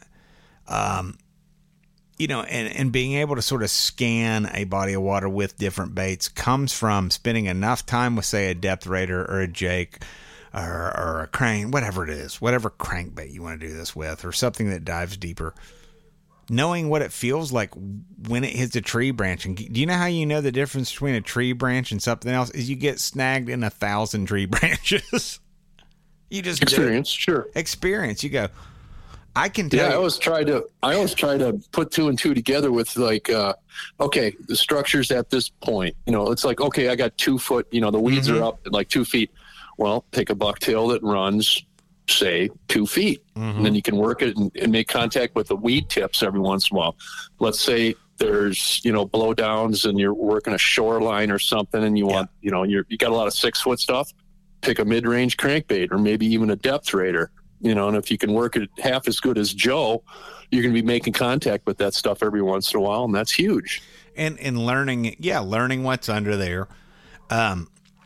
And being able to sort of scan a body of water with different baits comes from spending enough time with, say, a depth raider or a jake or a crane, whatever it is, whatever crankbait you want to do this with, or something that dives deeper. Knowing what it feels like when it hits a tree branch. And do you know how you know the difference between a tree branch and something else? Is you get snagged in 1,000 tree branches. You just experience, sure. Experience. You go, I can tell. Yeah, I always try to put two and two together with okay, the structure's at this point. It's like, okay, I got 2 foot. The weeds are up at like 2 feet. Well, pick a bucktail that runs, say, 2 feet, and then you can work it and make contact with the weed tips every once in a while. Let's say there's blowdowns and you're working a shoreline or something, and you want you got a lot of 6 foot stuff. Pick a mid-range crankbait or maybe even a depth raider. And if you can work it half as good as Joe, you're going to be making contact with that stuff every once in a while, and that's huge. And learning what's under there. I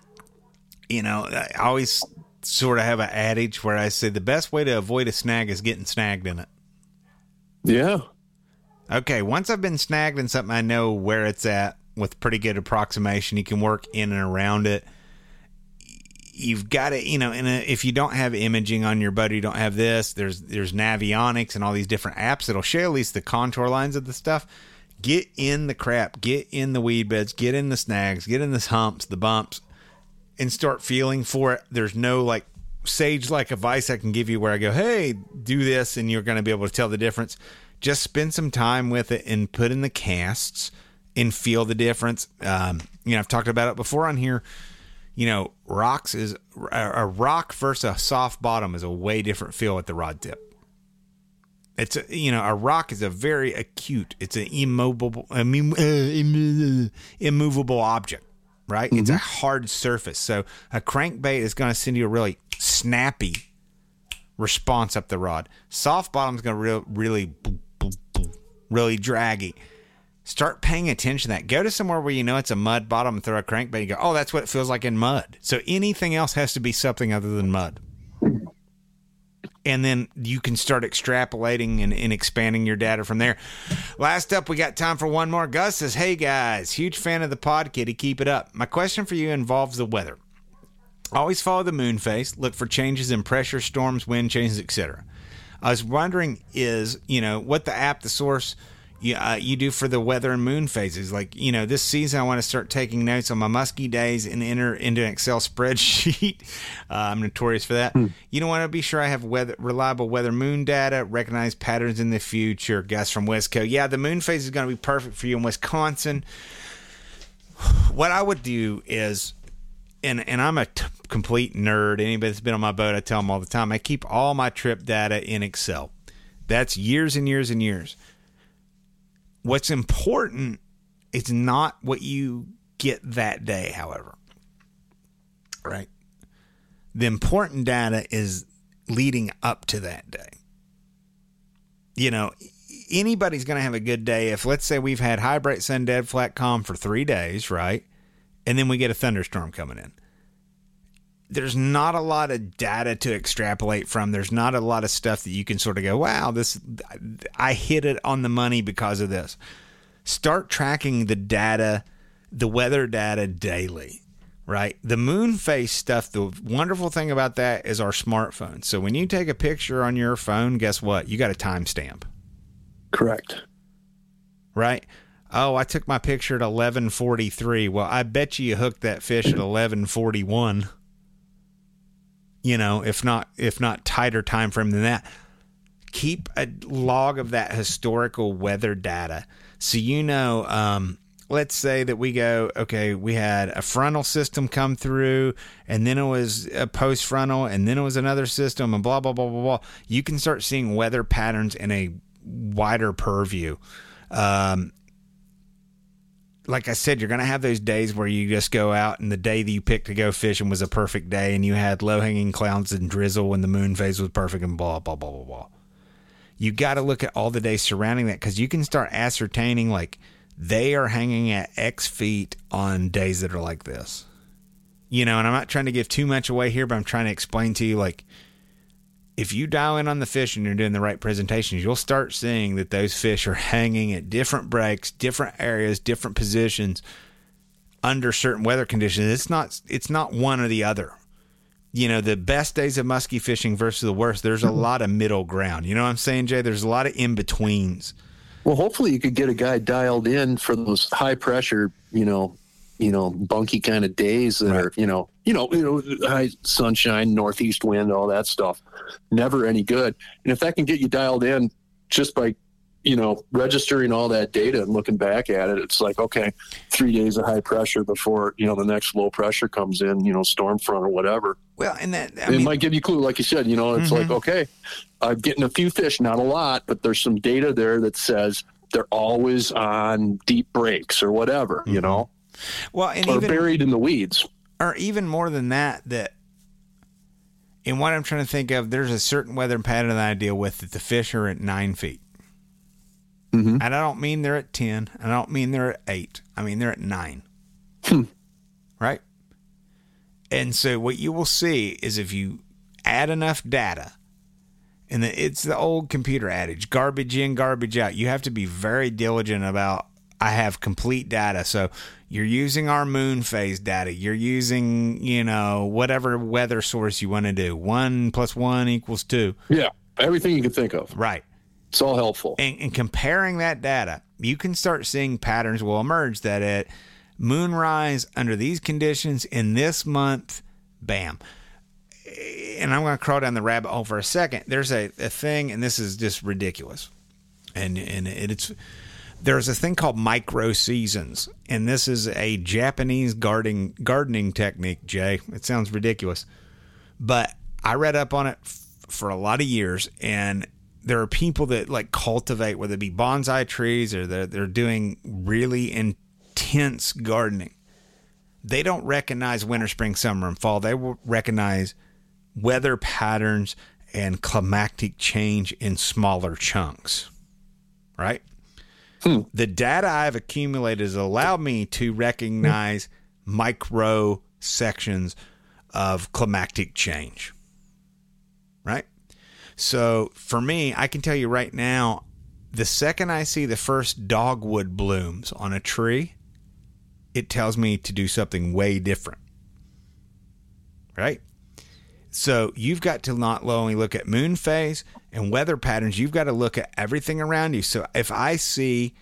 always sort of have an adage where I say the best way to avoid a snag is getting snagged in it. Yeah. Okay, once I've been snagged in something, I know where it's at with pretty good approximation. You can work in and around it. You've got to, if you don't have imaging on your boat, you don't have this, there's Navionics and all these different apps that'll show at least the contour lines of the stuff. Get in the crap, get in the weed beds, get in the snags, get in the humps, the bumps, and start feeling for it. There's no sage-like advice I can give you where I go, hey, do this, and you're going to be able to tell the difference. Just spend some time with it and put in the casts and feel the difference. I've talked about it before on here. Rocks is a rock versus a soft bottom is a way different feel at the rod tip. It's a rock is a very acute. It's an immovable object, right? Mm-hmm. It's a hard surface. So a crankbait is going to send you a really snappy response up the rod. Soft bottom is going to really draggy. Start paying attention to that. Go to somewhere where it's a mud bottom and throw a crankbait and go, oh, that's what it feels like in mud. So anything else has to be something other than mud. And then you can start extrapolating and expanding your data from there. Last up, we got time for one more. Gus says, hey, guys, huge fan of the pod, Kitty. Keep it up. My question for you involves the weather. Always follow the moon phase. Look for changes in pressure, storms, wind changes, etc. I was wondering what the app, the source, you do for the weather and moon phases. This season I want to start taking notes on my musky days and enter into an Excel spreadsheet. I'm notorious for that. You want to be sure I have reliable weather moon data, recognize patterns in the future. Gus from Westco. Yeah, the moon phase is going to be perfect for you in Wisconsin. What I would do is, and I'm a complete nerd. Anybody that's been on my boat, I tell them all the time, I keep all my trip data in Excel. That's years and years and years. What's important is not what you get that day, however. Right? The important data is leading up to that day. Anybody's going to have a good day if, let's say, we've had high, bright sun, dead, flat, calm for 3 days, right? And then we get a thunderstorm coming in. There's not a lot of data to extrapolate from. There's not a lot of stuff that you can sort of go, wow, I hit it on the money because of this. Start tracking the data, the weather data daily, right? The moon phase stuff, the wonderful thing about that is our smartphone. So when you take a picture on your phone, guess what? You got a timestamp. Correct. Right? Oh, I took my picture at 11:43. Well, I bet you hooked that fish at 11:41. If not tighter time frame than that. Keep a log of that historical weather data. So let's say that we go, okay, we had a frontal system come through, and then it was a post frontal, and then it was another system, and blah, blah, blah, blah, blah. You can start seeing weather patterns in a wider purview. Like I said, you're going to have those days where you just go out, and the day that you picked to go fishing was a perfect day, and you had low-hanging clouds and drizzle, and the moon phase was perfect, and blah, blah, blah, blah, blah. You got to look at all the days surrounding that, because you can start ascertaining, like, they are hanging at X feet on days that are like this. You know, and I'm not trying to give too much away here, but I'm trying to explain to you, like, if you dial in on the fish and you're doing the right presentations, you'll start seeing that those fish are hanging at different breaks, different areas, different positions under certain weather conditions. It's not one or the other. You know, the best days of muskie fishing versus the worst, there's a lot of middle ground. You know what I'm saying, Jay? There's a lot of in-betweens. Well, hopefully you could get a guy dialed in for those high pressure, bunky kind of days that are, high sunshine, northeast wind, all that stuff. Never any good. And if that can get you dialed in just by, registering all that data and looking back at it, it's like, okay, 3 days of high pressure before, the next low pressure comes in, storm front or whatever. Well, and that, it might give you a clue, like you said, it's like, okay, I'm getting a few fish, not a lot, but there's some data there that says they're always on deep breaks or whatever, Well, and or even buried in the weeds. Or even more than that, in what I'm trying to think of, there's a certain weather pattern that I deal with that the fish are at 9 feet. Mm-hmm. And I don't mean they're at 10. I don't mean they're at 8. I mean they're at 9. Right? And so what you will see is if you add enough data, and it's the old computer adage, garbage in, garbage out. You have to be very diligent about, I have complete data. So you're using our moon phase data. You're using, whatever weather source you want to do. 1 + 1 = 2. Yeah, everything you can think of. Right. It's all helpful. And comparing that data, you can start seeing patterns will emerge that at moonrise under these conditions in this month, bam. And I'm going to crawl down the rabbit hole for a second. There's a thing, and this is just ridiculous. And there's a thing called micro seasons, and this is a Japanese gardening technique, Jay. It sounds ridiculous, but I read up on it for a lot of years, and there are people that like cultivate, whether it be bonsai trees or they're doing really intense gardening. They don't recognize winter, spring, summer, and fall. They will recognize weather patterns and climatic change in smaller chunks, right? The data I've accumulated has allowed me to recognize micro sections of climatic change, right? So for me, I can tell you right now, the second I see the first dogwood blooms on a tree, it tells me to do something way different, right? So you've got to not only look at moon phase and weather patterns, you've got to look at everything around you. So if I see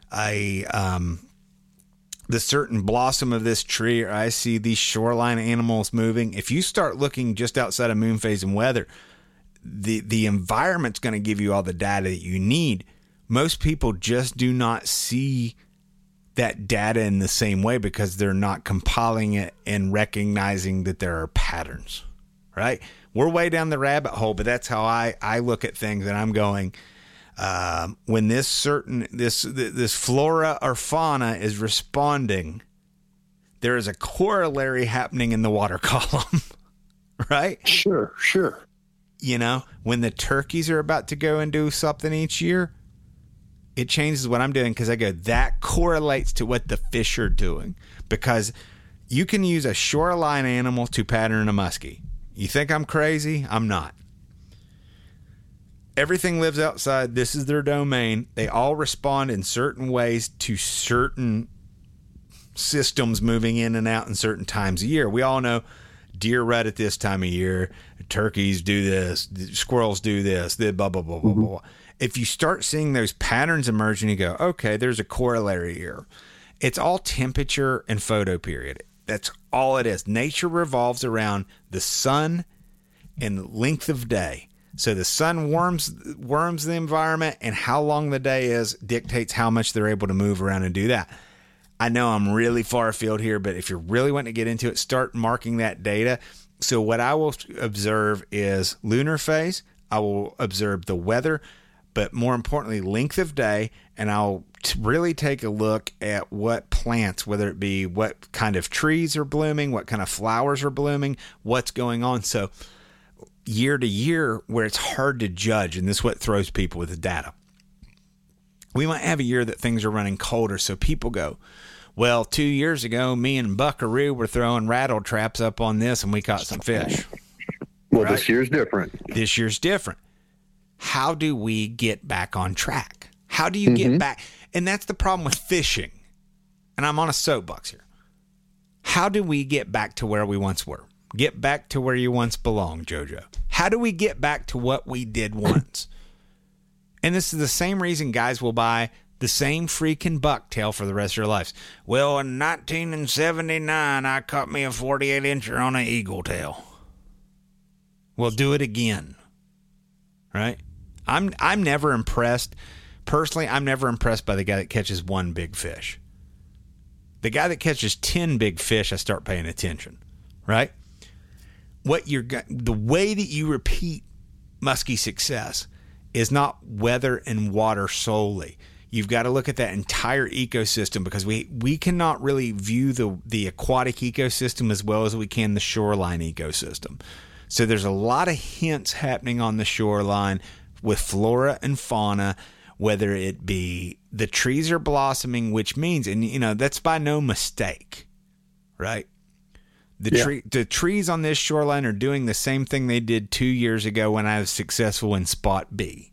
the certain blossom of this tree, or I see these shoreline animals moving, if you start looking just outside of moon phase and weather, the environment's going to give you all the data that you need. Most people just do not see that data in the same way because they're not compiling it and recognizing that there are patterns. Right? We're way down the rabbit hole, but that's how I look at things, and I'm going, when this flora or fauna is responding, there is a corollary happening in the water column, right? Sure. When the turkeys are about to go and do something each year, it changes what I'm doing, because I go, that correlates to what the fish are doing, because you can use a shoreline animal to pattern a muskie. You think I'm crazy? I'm not. Everything lives outside. This is their domain. They all respond in certain ways to certain systems moving in and out in certain times of year. We all know deer rut at this time of year. Turkeys do this. Squirrels do this. Blah, blah, blah, blah, blah. If you start seeing those patterns emerge and you go, okay, there's a corollary here. It's all temperature and photo period. That's all it is. Nature revolves around the sun and the length of day. So the sun warms the environment, and how long the day is dictates how much they're able to move around and do that. I know I'm really far afield here, but if you're really wanting to get into it, start marking that data. So what I will observe is lunar phase. I will observe the weather, but more importantly, length of day. And I'll really take a look at what plants, whether it be what kind of trees are blooming, what kind of flowers are blooming, what's going on. So year to year, where it's hard to judge, and this is what throws people with the data. We might have a year that things are running colder, so people go, well, 2 years ago, me and Buckaroo were throwing rattle traps up on this, and we caught some fish. Well, right? This year's different. This year's different. How do we get back on track? How do you get back? And that's the problem with fishing. And I'm on a soapbox here. How do we get back to where we once were? Get back to where you once belonged, JoJo. How do we get back to what we did once? And this is the same reason guys will buy the same freaking bucktail for the rest of their lives. Well, in 1979, I caught me a 48-incher on an eagle tail. Well, do it again. Right? I'm never impressed. Personally, I'm never impressed by the guy that catches one big fish. The guy that catches 10 big fish, I start paying attention. Right? The way that you repeat muskie success is not weather and water solely. You've got to look at that entire ecosystem, because we cannot really view the aquatic ecosystem as well as we can the shoreline ecosystem. So there's a lot of hints happening on the shoreline with flora and fauna, whether it be the trees are blossoming, which means, and that's by no mistake, right? The trees on this shoreline are doing the same thing they did 2 years ago when I was successful in spot B.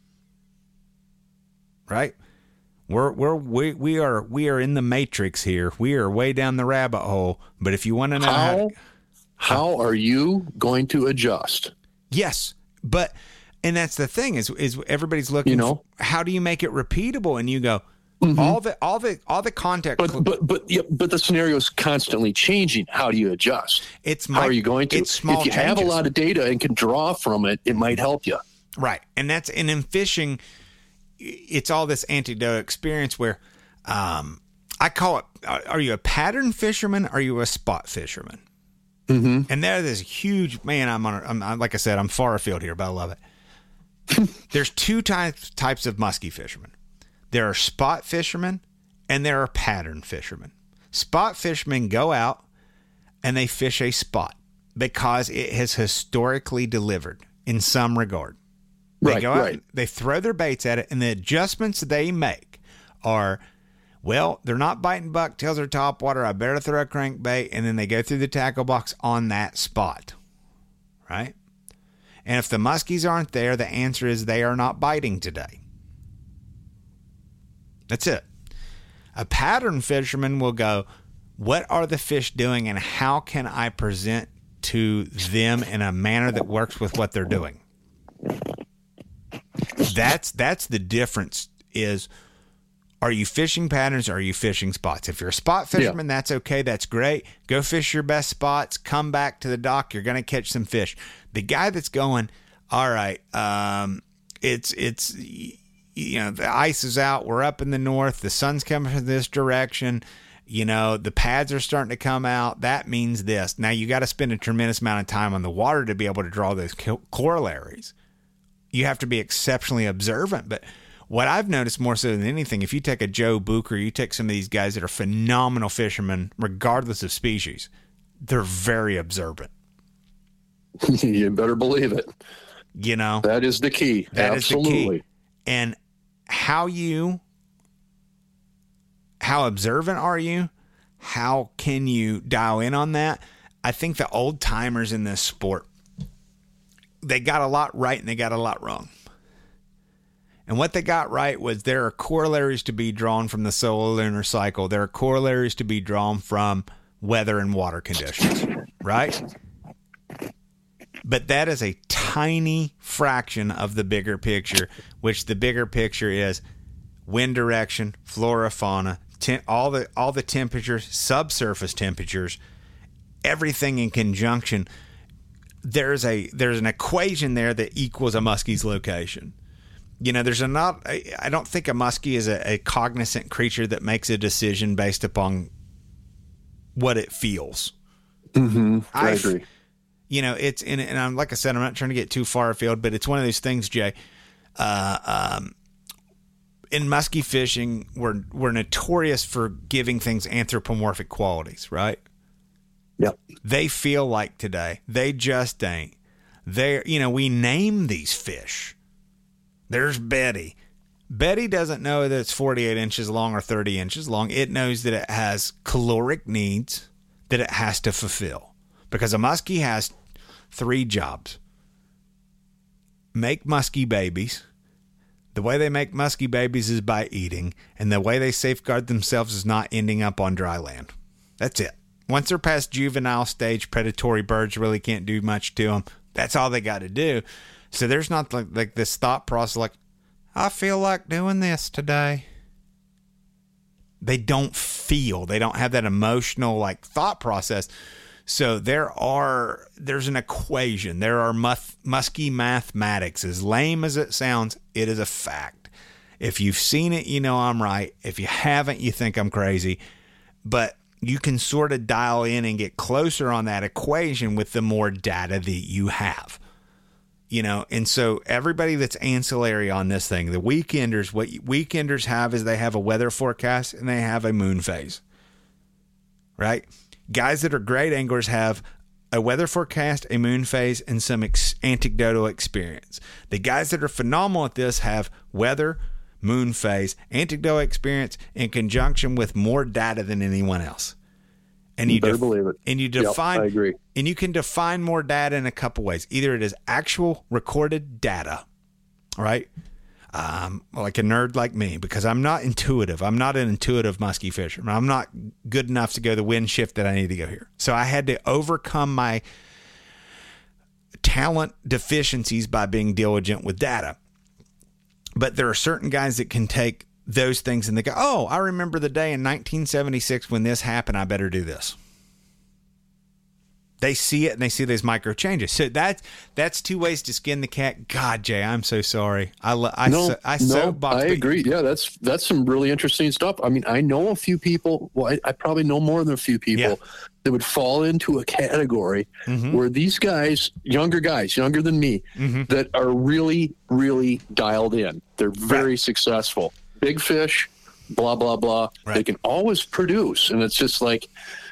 Right? We are in the matrix here. We are way down the rabbit hole. But if you want to know how are you going to adjust? Yes, and that's the thing is everybody's looking. How do you make it repeatable? And you go, all the context. But the scenario is constantly changing. How do you adjust? How are you going to? It's small if you changes. have a lot of data and can draw from it, it might help you. Right, and in fishing, it's all this anecdotal experience where I call it. Are you a pattern fisherman? Or are you a spot fisherman? Mm-hmm. And there's this huge man. I'm like I said, I'm far afield here, but I love it. There's two types of muskie fishermen. There are spot fishermen and there are pattern fishermen. Spot fishermen go out and they fish a spot because it has historically delivered in some regard. They go out, they throw their baits at it, and the adjustments they make are, well, they're not biting bucktails or topwater. I better throw a crankbait, and then they go through the tackle box on that spot, right? And if the muskies aren't there, the answer is they are not biting today. That's it. A pattern fisherman will go, what are the fish doing, and how can I present to them in a manner that works with what they're doing? That's the difference is, are you fishing patterns or are you fishing spots? If you're a spot fisherman, that's okay. That's great. Go fish your best spots. Come back to the dock. You're going to catch some fish. The guy that's going, all right, it's the ice is out. We're up in the north. The sun's coming from this direction. The pads are starting to come out. That means this. Now you got to spend a tremendous amount of time on the water to be able to draw those corollaries. You have to be exceptionally observant. But what I've noticed more so than anything, if you take a Joe Bucher, you take some of these guys that are phenomenal fishermen, regardless of species, they're very observant. You better believe it. That is the key. Absolutely. Is the key. And how observant are you? How can you dial in on that? I think the old timers in this sport, they got a lot right and they got a lot wrong. And what they got right was there are corollaries to be drawn from the solar lunar cycle. There are corollaries to be drawn from weather and water conditions, right? But that is a tiny fraction of the bigger picture, which the bigger picture is wind direction, flora, fauna, all the temperatures, subsurface temperatures, everything in conjunction. There's an equation there that equals a muskie's location. There's I don't think a muskie is a cognizant creature that makes a decision based upon what it feels. Mm-hmm. I agree. It's and I'm like I said, I'm not trying to get too far afield, but it's one of those things, Jay. In muskie fishing, we're notorious for giving things anthropomorphic qualities, right? Yep. They feel like today. They just ain't. We name these fish. There's Betty. Betty doesn't know that it's 48 inches long or 30 inches long. It knows that it has caloric needs that it has to fulfill. Because a muskie has 3 jobs. Make muskie babies. The way they make muskie babies is by eating. And the way they safeguard themselves is not ending up on dry land. That's it. Once they're past juvenile stage, predatory birds really can't do much to them. That's all they got to do. So there's not like this thought process like, I feel like doing this today. They don't feel. They don't have that emotional thought process. So there's an equation. There are muskie mathematics. As lame as it sounds, it is a fact. If you've seen it, you know I'm right. If you haven't, you think I'm crazy. But you can sort of dial in and get closer on that equation with the more data that you have. And so everybody that's ancillary on this thing, the weekenders, what weekenders have is they have a weather forecast and they have a moon phase, right? Guys that are great anglers have a weather forecast, a moon phase, and some anecdotal experience. The guys that are phenomenal at this have weather, moon phase, anecdotal experience in conjunction with more data than anyone else. And you believe it. And you define. Yep, I agree. And you can define more data in a couple ways. Either it is actual recorded data, right? Like a nerd like me, because I'm not intuitive. I'm not an intuitive muskie fisherman. I'm not good enough to go the wind shift that I need to go here. So I had to overcome my talent deficiencies by being diligent with data. But there are certain guys that can take those things and they go, oh, I remember the day in 1976 when this happened. I better do this. They see it and they see those micro changes. So that's 2 ways to skin the cat. God, Jay, I'm so sorry. I agree. Yeah, that's some really interesting stuff. I mean, I know a few people. Well, I probably know more than a few people that would fall into a category where these guys, younger than me, that are really, really dialed in. They're very successful. Big fish, blah, blah, blah. Right. They can always produce. And it's just like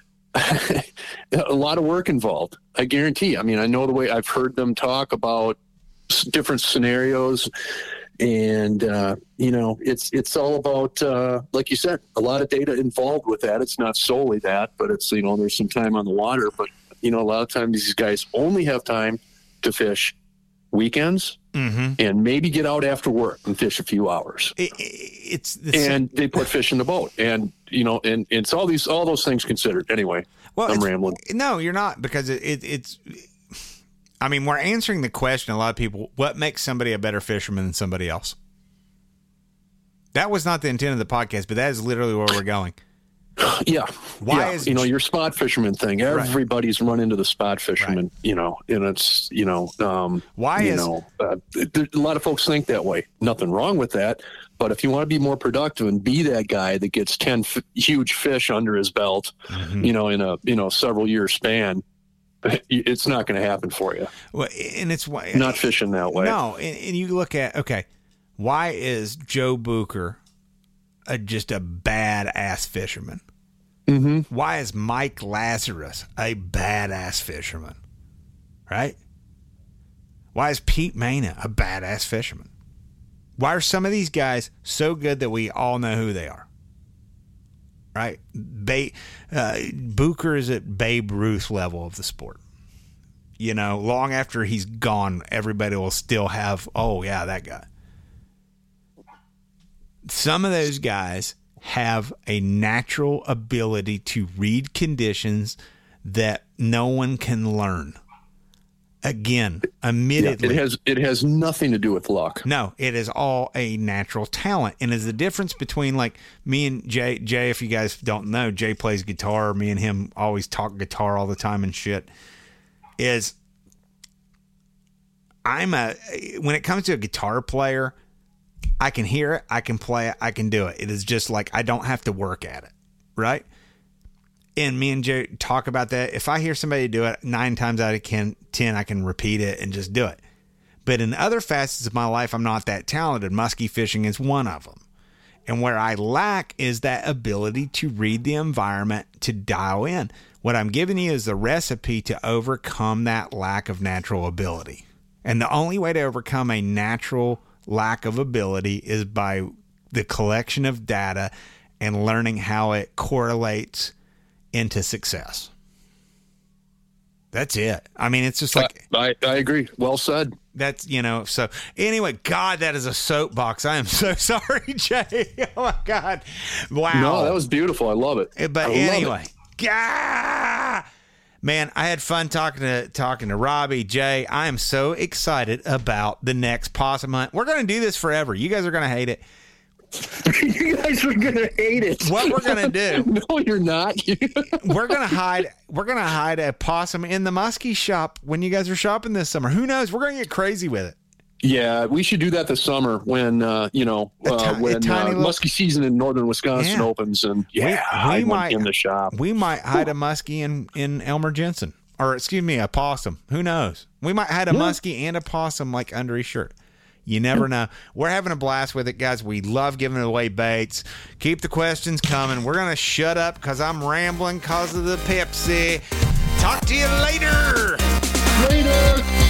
a lot of work involved. I guarantee. I mean, I know the way I've heard them talk about different scenarios. And, it's all about, like you said, a lot of data involved with that. It's not solely that, but it's, there's some time on the water. But, a lot of times these guys only have time to fish weekends and maybe get out after work and fish a few hours. And they put fish in the boat, and and it's all those things considered. Anyway, I'm rambling. No, you're not, because it's. I mean, we're answering the question. A lot of people, what makes somebody a better fisherman than somebody else? That was not the intent of the podcast, but that is literally where we're going. Yeah. Why is your spot fisherman thing? Everybody's run into the spot fisherman, and it's why is a lot of folks think that way. Nothing wrong with that, but if you want to be more productive and be that guy that gets 10 huge fish under his belt, in a several year span, it's not going to happen for you. Well, and it's why not fishing that way. No, and you look at why is Joe Bucher just a badass fisherman? Why is Mike Lazarus a badass fisherman? Right? Why is Pete Mena a badass fisherman? Why are some of these guys so good that we all know who they are? Right? Bucher is at Babe Ruth level of the sport. Long after he's gone, everybody will still have, oh yeah, that guy. Some of those guys have a natural ability to read conditions that no one can learn. Again, admittedly, it has nothing to do with luck. No, it is all a natural talent, and is the difference between me and Jay. Jay, if you guys don't know, Jay plays guitar. Me and him always talk guitar all the time and shit. When it comes to a guitar player, I can hear it, I can play it, I can do it. It is just like I don't have to work at it, right? And me and Jay talk about that. If I hear somebody do it 9 times out of 10, I can repeat it and just do it. But in other facets of my life, I'm not that talented. Muskie fishing is one of them. And where I lack is that ability to read the environment, to dial in. What I'm giving you is the recipe to overcome that lack of natural ability. And the only way to overcome a natural lack of ability is by the collection of data and learning how it correlates into success. That's it. I mean, it's just like... I agree. Well said. That's, so anyway, God, that is a soapbox. I am so sorry, Jay. Oh, my God. Wow. No, that was beautiful. I love it. But anyway, man, I had fun talking to Robbie, Jay. I am so excited about the next possum hunt. We're going to do this forever. You guys are going to hate it. You guys are gonna hate it. What we're gonna do? No, you're not. We're gonna hide a possum in the muskie shop when you guys are shopping this summer. Who knows? We're gonna get crazy with it. Yeah, we should do that this summer when muskie season in northern Wisconsin opens, and we might in the shop. We might hide a muskie in Elmer Jensen, or excuse me, a possum. Who knows? We might hide a muskie and a possum like under his shirt. You never know. We're having a blast with it, guys. We love giving away baits. Keep the questions coming. We're going to shut up because I'm rambling because of the Pepsi. Talk to you later. Later.